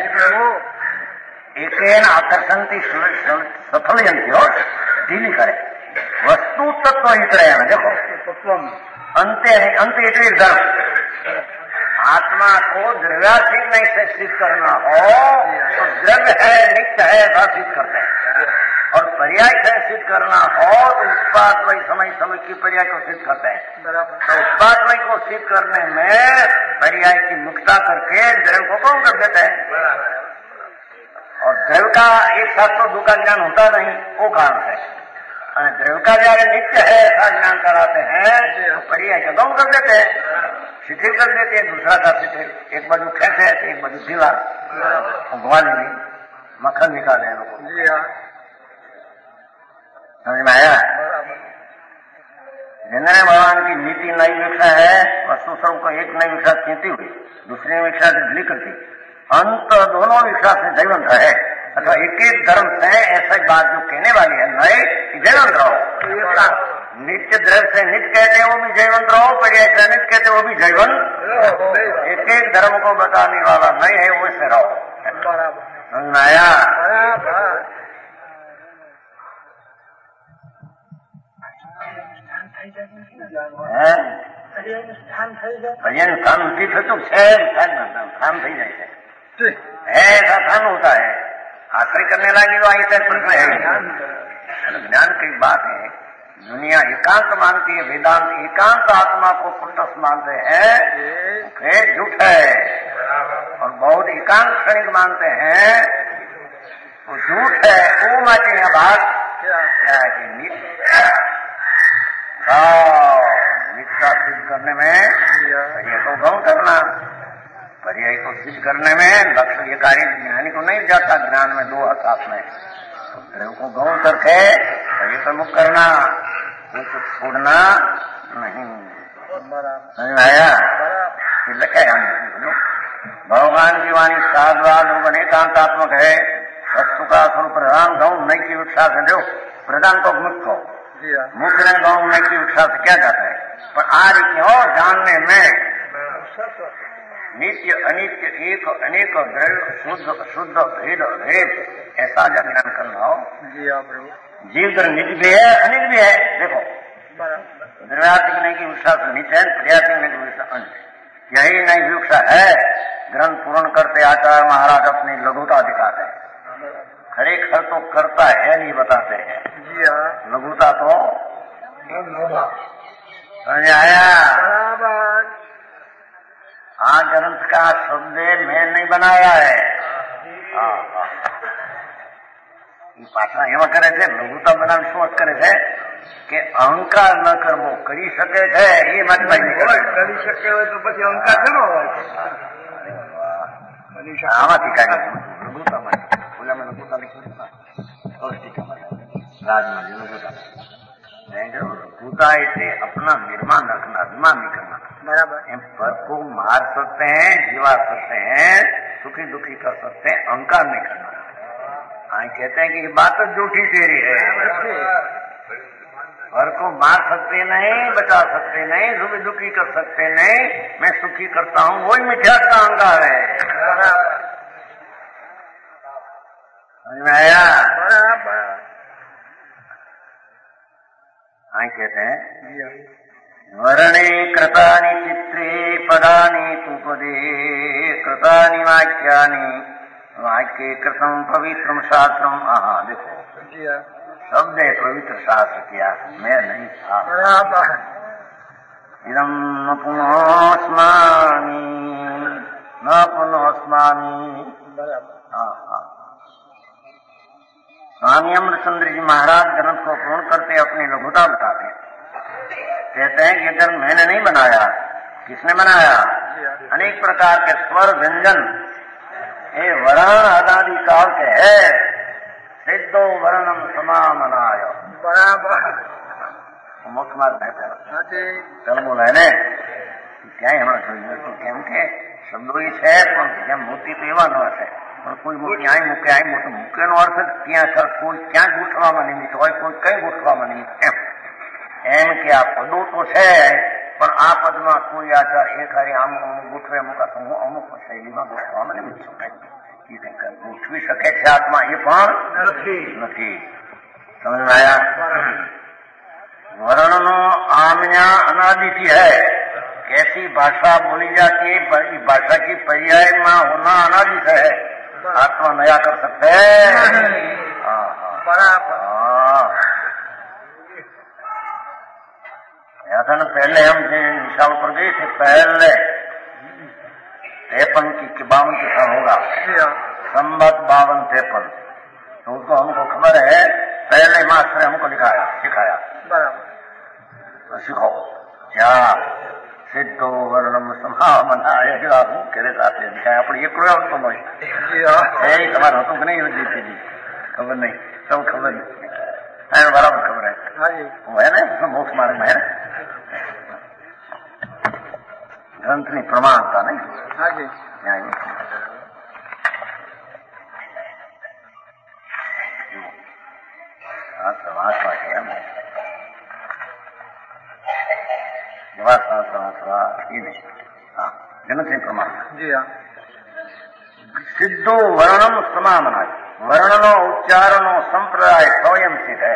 એકેન આકર્ષણથી સફલયંત્યો ઢીલી કરે વસ્તુ તત્વ હિતરયા देखो अंते अंत એટલે ધર્મ आत्मा को द्रव्यातीत नहीं से सिद्ध करना हो तो द्रव्य है नित्य है ऐसा सिद्ध करते हैं और पर्याय से सिद्ध करना हो तो उत्पादमय समय समय की पर्याय को सिद्ध करते हैं तो उत्पादमय को सिद्ध करने में पर्याय की मुक्ता करके द्रव्य को कौन कर देते हैं और द्रव्य का एक साथ तो दो का ज्ञान होता नहीं वो कारण है द्रव्य का जયારે नित्य है ऐसा ज्ञान कराते हैं तो पर्याय का कौन कर देते हैं शिथिल कर देते हैं दूसरा का शिथिल एक बाजू खेते है एक बाजू ढीला भगवान नहीं मक्खन निकाले हैं लोगों समझ में आया जिन्होंने भगवान की नीति नई विक्षा है वस्तु स्वरूप को एक नई विक्षा खींचती हुई दूसरी विक्षा से ढीली करती अंत दोनों विक्षा से जैवंत है अथवा एक एक धर्म से ऐसा बात जो कहने वाली है नए जैवंत रहो नित्य द्रव्य से नित्य कहते हैं वो भी जैवंत रहो पर्याय से नित्य कहते हैं वो भी जैवंत एक एक धर्म को बताने वाला नहीं है वो से रहो समझ में आया भजन स्थान उचित थતું છે स्थान થઈ જાય છે ऐसा स्थान होता है आश्रय करने लगी तो ऐसा प्रश्न है ज्ञान की बात है दुनिया एकांत मानती है वेदांत एकांत आत्मा को कुटस्थ मानते हैं फिर झूठ है और बहुत एकांत क्षणिक मानते हैं वो झूठ है वो मानते हैं बात क्या है कि नित्य सिद्ध करने में ये तो गौ करना पर्याय को सिद्ध करने में लक्ष्य ये कार्य ज्ञानी को नहीं जाता ज्ञान में दो आकाश में द्रव्य को गौण करके पर्याय प्रमुख करना उनको छोड़ना नहीं समझ में आया लिखा है भगवान की वाणी साधवाद अनेकांतात्मक है वस्तु का स्वरूप प्रधान गौण नई की विक्षा से दो प्रधान को मुक्त को मुख्य गौण नई की विक्षा से क्या जाता है पर आ रही और जानने में नित्य अनित्य एक अनेक द्रव्य शुद्ध शुद्ध भेद भेद ऐसा जब ज्ञान करना हो जीव द्रव्य नित्य भी है अनित्य भी है देखो द्रव्यात्मिक नहीं की विक्षा से नित्य है पर्यात्मिक नहीं की विक्षा अनित्य यही नहीं विक्षा है ग्रंथ पूर्ण करते आचार्य महाराज अपनी लघुता दिखाते हैं खरेखर तो करता है नहीं बताते हैं लघुता तो समझ आया આ ગ્રંથ का शब्द मैं नहीं बनाया है પાછા એવા કરે છે લઘુતા બનાવી શું કરે છે કે અહંકાર ન કરવો કરી શકે છે એ મતભાઈ કરી શકે હોય તો પછી અહંકાર કેનો હોય આમાંથી કાઢી લઘુતામાં ઓલા મેં લઘુતા લખ્યું રાજમાં લઘુતા लघुता इसे अपना निर्माण रखना, अभिमान नहीं करना। बराबर। पर को मार सकते हैं, जीवा सकते हैं, सुखी दुखी कर सकते हैं, अहंकार नहीं करना। हाँ कहते हैं कि ये बात तो झूठी तेरी है। पर को मार सकते नहीं, बचा सकते नहीं, सुखी दुखी कर सकते नहीं, मैं सुखी करता हूँ, वही मिथ्या का अहंकार है। समझ में आया? बराबर। हाँ कहते हैं वर्णे कृतानि चित्रे पदानि तु पदे कृतानि वाक्यानि वाक्ये कृतम पवित्रम शास्त्रम। हाँ देखो शब्द है पवित्र शास्त्र किया, मैं नहीं था। इदम न पुनस्मामि न पुनस्मामि। हाँ हाँ स्वामी अमृतचंद्र जी महाराज ग्रंथ को पूर्ण करते अपनी लघुता बताते कहते हैं कि ग्रंथ मैंने नहीं बनाया, किसने बनाया? अनेक प्रकार के स्वर व्यंजन ये वर्ण अनादि काल के है। सिद्धो वर्णम समामनाय। बराबर मुख्य मार्ग है चल बोला है ने क्या हमारा કેમ કે શબ્દો એ છે પણ જેમ મૂર્તિ તો એવા ન હશે પણ કોઈ મૂર્તિ આઈ મૂકે આઈ મૂકે મૂકેનો અર્થ ક્યાં કોઈ ક્યાં ગોઠવામાં નિમિત્ત હોય, કોઈ કઈ ગોઠવામાં નિમિત્ત એમ એમ કે આ પદો તો છે પણ આ પદમાં કોઈ આચાર એક હારી આમ ગોઠવે મૂકા તો હું અમુક શૈલીમાં ગોઠવામાં નિમિત્ત શકાય એ કંઈક ગોઠવી શકે છે આત્મા એ પણ નથી। સમજ આયા? વર્ણનો આમ્યા અનાદિથી है। कैसी भाषा बोली जाती है, भाषा की पर्याय में होना अनादि से है। आत्मा नया कर सकते हैं। बराबर। था ना पहले हम निशाल पर गए थे, पहले तिरपन की बावन की सन होगा, संबत बावन तिरपन। तो उसको हमको खबर है, पहले मास्टर ने हमको लिखाया सिखाया बराबर सीखो क्या सिद्धो वर्णम समामनाय करे साथ दिखाया अपने एक करो तो नहीं तुम्हारा तुम नहीं जीती जी खबर नहीं सब खबर नहीं बराबर खबर है वो है ना उसमें मोक्ष मार्ग में है ग्रंथ नहीं प्रमाणता नहीं हाँ जी महात्मा के ग्रंथ नहीं प्रमाण जी हाँ सिद्धो वर्णम समामनाय वर्णनो उच्चारणो संप्रदाय स्वयं सिद्ध है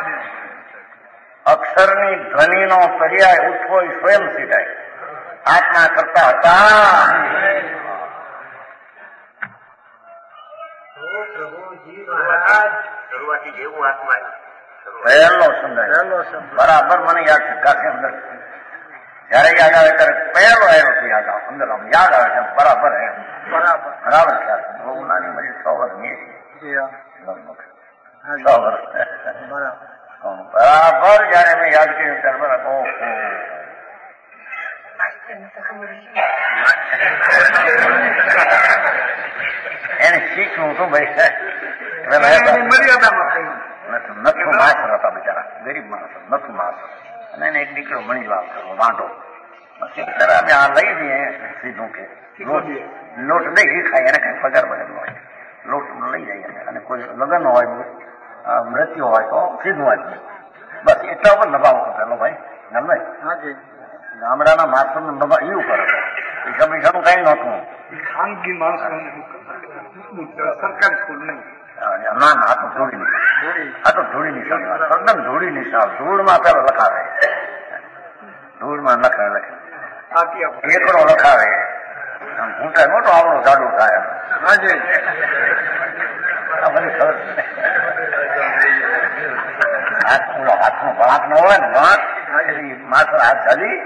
अक्षरनी ध्वनिनो पर्याय उठो स्वयं सिद्ध है आत्मा करता था
शुरुआती जेवू आत्मा
પહેલો શબ્દ બરાબર મને યાદ છે કાશે અંદર જયારે યાદ આવે ત્યારે પહેલો આવ્યો તો યાદ આવે અંદર આમ યાદ આવે છે બરાબર હે બરાબર બરાબર ખ્યાલ બહુ નાની મારી સો વર્ષની સો વર્ષ બરાબર જયારે મેં યાદ કર્યું ત્યારે બરાબર ઓહો એને શીખવું તો ભાઈ મર્યાદામાં નથું માસ્ટર હતા બિચારા ગરીબ માણસ નથું માસ્ટર અને એને એક દીકરો મણીલાલ કરવો વાંઢો અમે આ લઈ દઈએ સીધું કે લોટ નહીં ખાય એને કઈ પગાર બગાર હોય લોટ લઈ જઈએ અને કોઈ લગ્ન હોય મૃત્યુ હોય તો સીધું આપીએ બસ એટલા ઉપર નભાવ કરતો ભાઈ ગમે ગામડાના માસ્ટર નું નભા એવું કરે પૈસા પૈસાનું કઈ નહોતું ખાનગી માણસ સરકારી સ્કૂલ નહીં ના ના આ તો ધૂળી નહીં આ તો ધૂળી નિશાન એકદમ ધૂળી નિશાન ધૂળમાં પેલો લખાવે ધૂળમાં લખાવે લખે એકડો લખાવે ઘૂંટાય મોટો આવડો જાડો થાય હાજી આ બધી ખબર હાથ હાથનો વાંક ન હોય ને વાંક માત્ર હાથ ચાલી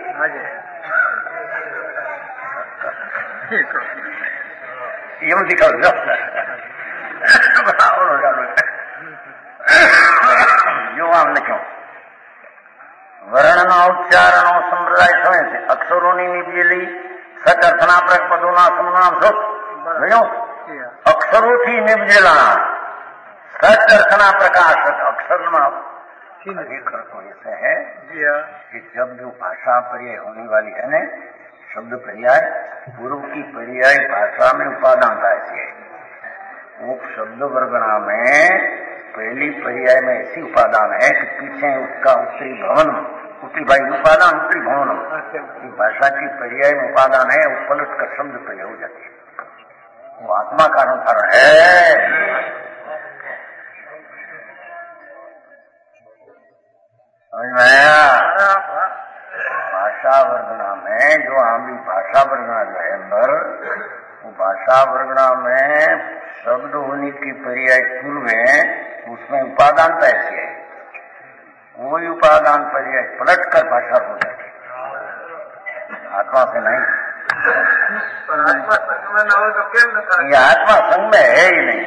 એવું શીખવજો જો આમ લખ્યું વર્ણનો ઉચ્ચારણો સંપ્રદાય સમય છે અક્ષરોની નીચેલી સચ અર્થના પદોના સમનામ સુખ જોયું અક્ષરો થી નિપજેલા सच अर्चना प्रकाश अक्षर में खरेखर तो ऐसे है कि जब जो भाषा पर्याय होने वाली है ना, शब्द पर्याय पूर्व की पर्याय भाषा में उपादान का ऐसी है। वो शब्द वर्गना में पहली पर्याय में ऐसी उपादान है कि पीछे उसका उत्तरी भवन उत्तरी भाई उपादान उत्तरी भवन भाषा की पर्याय में उपादान है, वो पलट कर शब्द पर्याय हो जाती है। वो आत्मा का अनुसार है। भाषा वर्गना में जो आमी भाषा वर्गना जो है अंदर, वो भाषा वर्गना में शब्द होने की पर्याय पूर्व है, उसमें उपादान तो ऐसी है, वही उपादान पर्याय पलट कर भाषा हो जाती है, आत्मा से नहीं।
आत्मा संग में ना हो तो क्या न
ये आत्मा संग में है ही नहीं।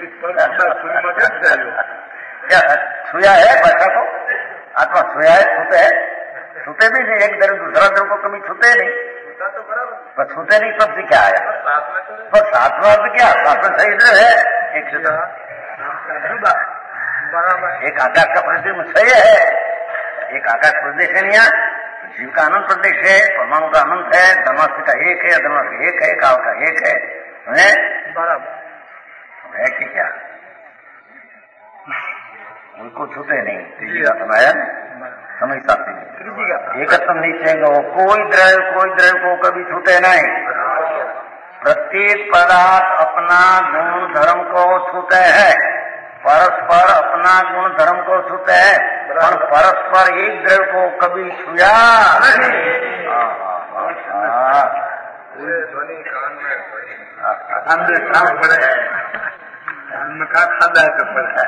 क्या छुया है भाषा को? आत्मा सोया है, छूते है, छूते भी नहीं, एक दर दूसरा दर को कभी छूते नहीं,
तो बराबर
पर छूते नहीं तब से क्या आया? पर साथ में अर्थ क्या? साथ में सही इधर है, एक
बराबर
एक आकाश का प्रदेश सही है, एक आकाश प्रदेश है, यहाँ जीव का अनंत प्रदेश है, परमाणु का अनंत है, धर्मास्थ का एक है, अधर्मास्थ का एक है, काल का एक है,
बराबर
है कि क्या? उनको छूते नहीं, तीजी का समय समझ सकते नहीं, एकत्व नीचे कोई द्रव्य कोई द्रव्य को कभी छूते नहीं। प्रत्येक पदार्थ अपना गुण धर्म को छूते हैं, परस्पर अपना गुण धर्म को छूते हैं, पर परस्पर एक द्रव्य को कभी छुया नहीं।
ध्वनि कान में
का खादा है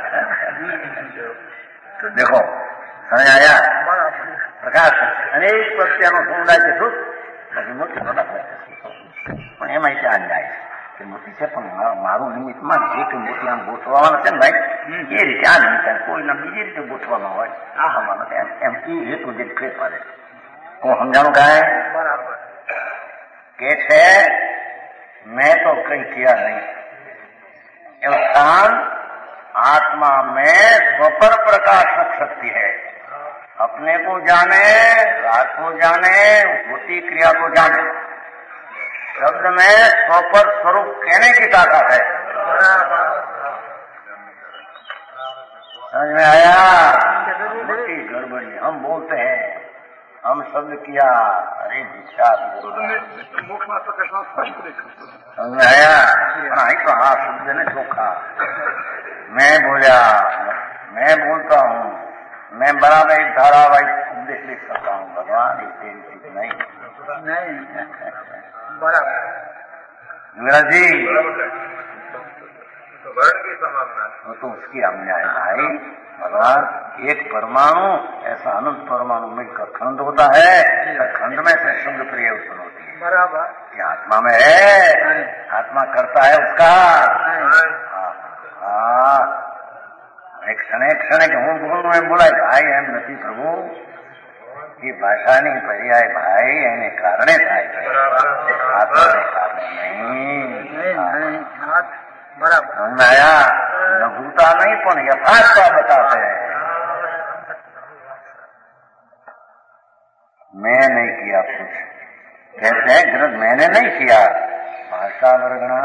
तो देखो समझ आया? प्रकाश अनेक प्रत्यानो समुदाय के सुख પછી મોટી બાબત પણ એમાં ચાલ જાય કે મોટી છે પણ મારું નિમિત્તમાં જે કે મોટી આમ ગોઠવવાના છે ને ભાઈ એ રીતે આ નિમિત્ત કોઈના બીજી રીતે ગોઠવામાં હોય આમાં એમ એમ એ હેતુ જે ફેર પડે હું સમજાણું કાંઈ
બરાબર
કે છે મેં તો કઈ કિયા નહીં स्थान आत्मा में स्वपर प्रकाशक शक्ति है, अपने को जाने, रात को जाने, होती क्रिया को जाने, शब्द में स्वपर स्वरूप कहने की ताकत है। समझ में आया? मोटी गड़बड़ी हम बोलते हैं, हम शब्द किया, अरे विचार समझ में आया? आई तो हाँ शब्द ने चोखा, मैं बोला, मैं बोलता हूँ, मैं बराबर एक धारावाहिक उपदेश लिख सकता हूँ, भगवान एक तेरी चीज नहीं
नहीं बराबर
मेरा जी
वर्ण की संभावना
वो तो उसकी आज्ञा है भाई। भगवान एक परमाणु ऐसा अनंत परमाणु मिलकर खंड होता है, खंड में से शुद्ध प्रिय उत्पन्न होती है,
बराबर
ये आत्मा में है, आत्मा करता है उसका। हाँ एक क्षण एक क्षण के हूँ बोलू एम बोला भाई एम नहीं प्रभु ये भाषा नहीं पर्याय भाई એને કારણે થાય છે, આત્માને કારણે નહીં।
बराबर
समझ में आया? न भूता नहीं पण यथार्थ बताते हैं। मैं नहीं किया कुछ, कहते हैं ग्रंथ मैंने नहीं किया। भाषा वर्गणा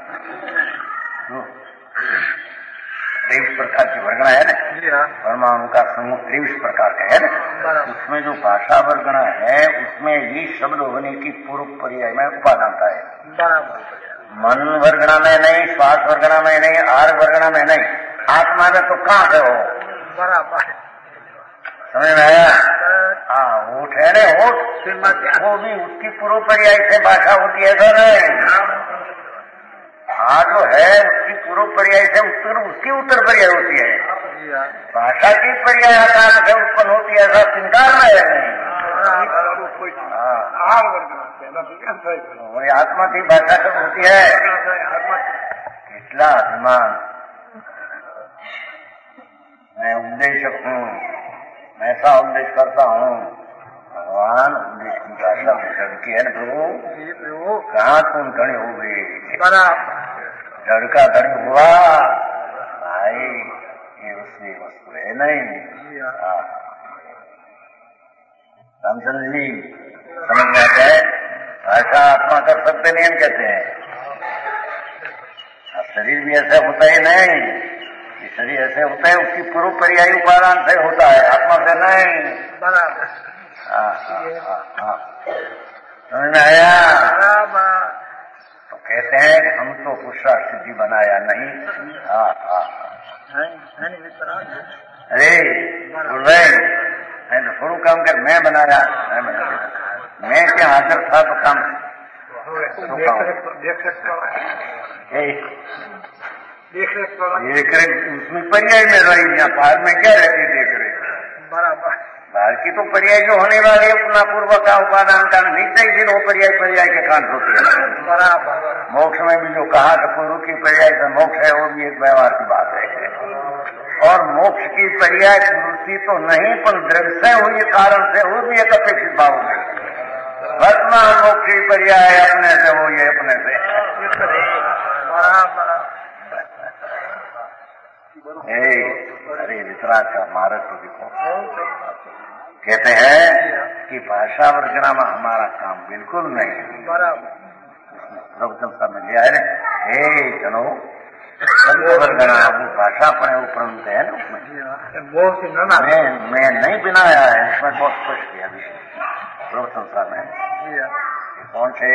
तेईस प्रकार की वर्गणा है ना, परमाणु का समूह तेईस प्रकार का है ना, उसमें जो भाषा वर्गणा है उसमें ही शब्द होने की पूर्व पर्याय में उपादानता है। मन वर्गणा में नहीं, श्वास वर्गणा में नहीं, आर वर्गणा में नहीं, आत्मा में तो कहाँ है वो?
बराबर
समझ में आया? हाँ होठ है ना, होठ वो भी उसकी पूर्व पर्याय से भाषा होती है सर। हाँ जो है उसकी पूर्व पर्याय से उत्तर उसकी उत्तर पर्याय होती है, भाषा की पर्याय आकार से उत्पन्न होती है, ऐसा चिंता में है नहीं। वही आत्मा की भाषा कब होती है? कितना अभिमान, मैं उपदेशक हूँ, मैं ऐसा उपदेश करता हूँ। भगवान उपदेश की भाषा में धड़की है ना प्रभु,
जी प्रभु,
कहाँ तुम धनी हो गई,
बराबर
धड़का धनी हुआ भाई, ये उसकी वस्तु है नहीं। हाँ रामचंद्र जी समझ में आते हैं, भाषा आत्मा कर सकते नहीं हम कहते हैं, शरीर भी ऐसा होता ही नहीं, ये शरीर ऐसे होता है उसकी पूर्व पर्यायी उपादान से होता है, आत्मा से नहीं।
बराबर
हाँ हाँ हाँ समझ में आया। तो कहते हैं कि हम तो पुरुषार्थ सिद्धि बनाया नहीं। हाँ हाँ अरे मैं तो शुरू काम कर, मैं बनाया, मैं बनाया, मैं क्या हाजिर था तो काम
देख रेख
देख रहे उसमें पर्याय में रही, यहाँ बाहर में क्या रहती देख रहे,
बराबर
बाहर की तो पर्याय जो होने वाली है अपना पूर्व का उपादान का नहीं, फिर वो पर्याय पर्याय के कान होते हैं।
बराबर
मोक्ष में भी जो कहा कि पूर्व की पर्याय से मोक्ष है वो भी एक व्यवहार की बात है, और मोक्ष की पर्याय वृत्ति तो नहीं पर द्रव्य से हुई कारण से वो भी एक अपेक्षित भाव नहीं, वर्तमान मोक्ष की पर्याय अपने से हो ये अपने से।
बराबर
अरे वितराग का मार्ग तो देखो, कहते हैं कि भाषा वर्गना में हमारा काम बिल्कुल नहीं।
बराबर
प्रवचन साहब में दिया है ना, हे जनो संत वर्गना वो भाषा पर उपरंत है ना, उसमें मैं मैं नहीं बनाया है, उसमें बहुत स्पष्ट किया प्रवचन साहब में। कौन से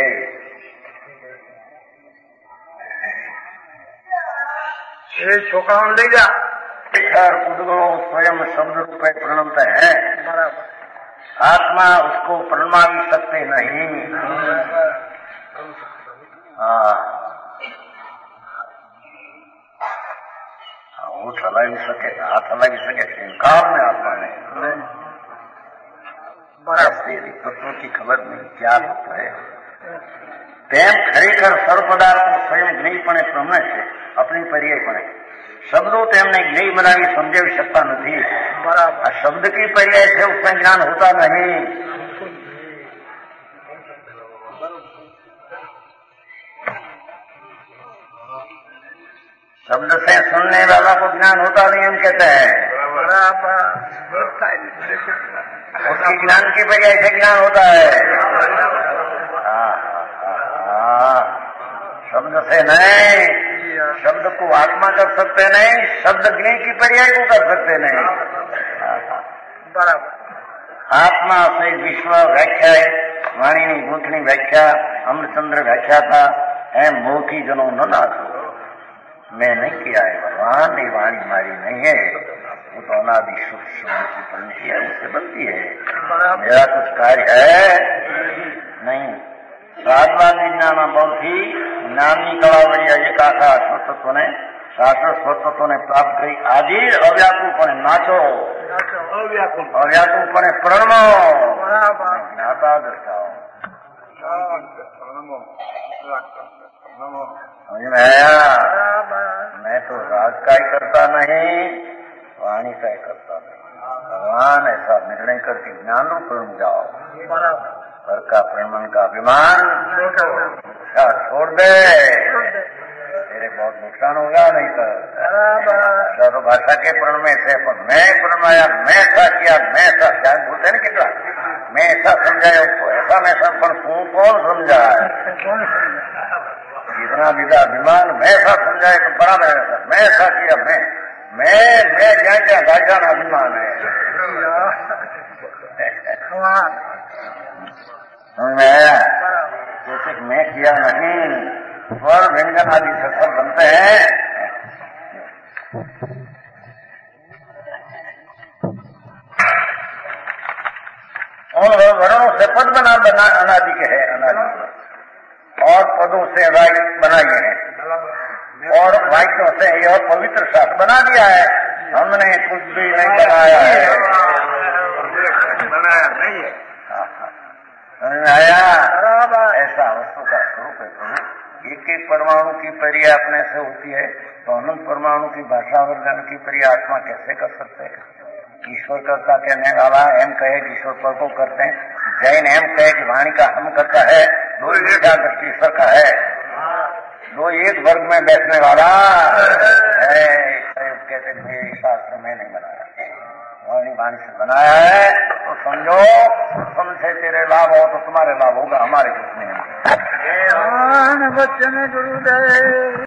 छोका ले जा
उद्गो स्वयं शब्द रूप प्रणत है,
बराबर
आत्मा उसको प्रणमा भी सकते नहीं। हाँ वो चला भी सके, हाथ हला भी सके, काम में आत्मा नहीं। बराबर तत्वों की खबर नहीं क्या तत्व है, તેમ ખરેખર સર્વ પદાર્થો સ્વયં જ્ઞેયપણે પ્રમે છે, अपनी पर्यायपणे शब्दों तेमने ज्ञेय बनावी समझावी सकता नहीं। बराबर शब्द की पर्याय से उसमें ज्ञान होता नहीं। शब्द से सुनने वाला को ज्ञान होता नहीं हम कहते हैं, उसकी ज्ञान की पर्याय से ज्ञान होता है। शब्द से नहीं, शब्द को आत्मा कर सकते नहीं, शब्द ज्ञेय की पर्याय को कर सकते नहीं।
बराबर
आत्मा से विश्व व्याख्या है, वाणी ની ગૂંથણી વ્યાખ્યા અમૃતચંદ્ર વ્યાખ્યા था है मोखी जनो न नाथो, मैं नहीं किया है भगवान, ये वाणी हमारी नहीं है, वो तो अनादि सूक्ष्म बनती है, उससे बनती है, मेरा कुछ कार्य है नहीं। साधवादी ज्ञान बहुत ही ज्ञानी कलावड़ी एक आखा स्वतत्व ने शास्त्र स्वतत्व ने प्राप्त करी, आदि अव्याकुलपणे नाचो, अव्याकुलपणे प्रणमो, ज्ञाता दर्शाओ। समझ में आया? मैं तो राज का ही करता नहीं, वाणी का ही करता नहीं। भगवान ऐसा निर्णय करके ज्ञान रूप प्रण जाओ, घर का प्रेमन का अभिमान छोड़ दे, तेरे बहुत नुकसान होगा नहीं तो। तो भाषा के प्रण में से पर मैं प्रणमाया, मैं ऐसा किया, मैं ऐसा शायद बोलते ना कितना मैं ऐसा समझाया उसको, ऐसा मैं समझ तू कौन समझा है, इतना विदा अभिमान मैं ऐसा समझाया तो बराबर है, मैं ऐसा किया, मैं मैं मैं क्या क्या भाषा का अभिमान है। जैसे मैं किया नहीं, स्वर व्यंजन आदि से सब बनते हैं। और वर्णों से पद बना बना अनादि के है, अनादि और पदों से वाक्य बनाए हैं, और वाक्यों से यह पवित्र शास्त्र बना दिया है। हमने कुछ भी नहीं बनाया है, बनाया नहीं है। आया ऐसा वस्तु का स्वरूप है प्रभु। एक एक परमाणु की पर्याय अपने से होती है, तो अनंत परमाणु की भाषा वर्गन की पर्याय आत्मा कैसे कर सकते हैं? ईश्वर करता कहने वाला एम कहे कि ईश्वर पर को करते हैं, जैन एम कहे कि वाणी का हम करता है, दो ईशा दृष्टि ईश्वर का है, दो एक वर्ग में बैठने वाला है। कहते मेरे शास्त्र में नहीं बनाया, वाणी वाणी से बनाया है, तो समझो तुमसे तेरे लाभ हो तो तुम्हारे लाभ होगा, हमारे कुछ नहीं।
वचन गुरुदेव।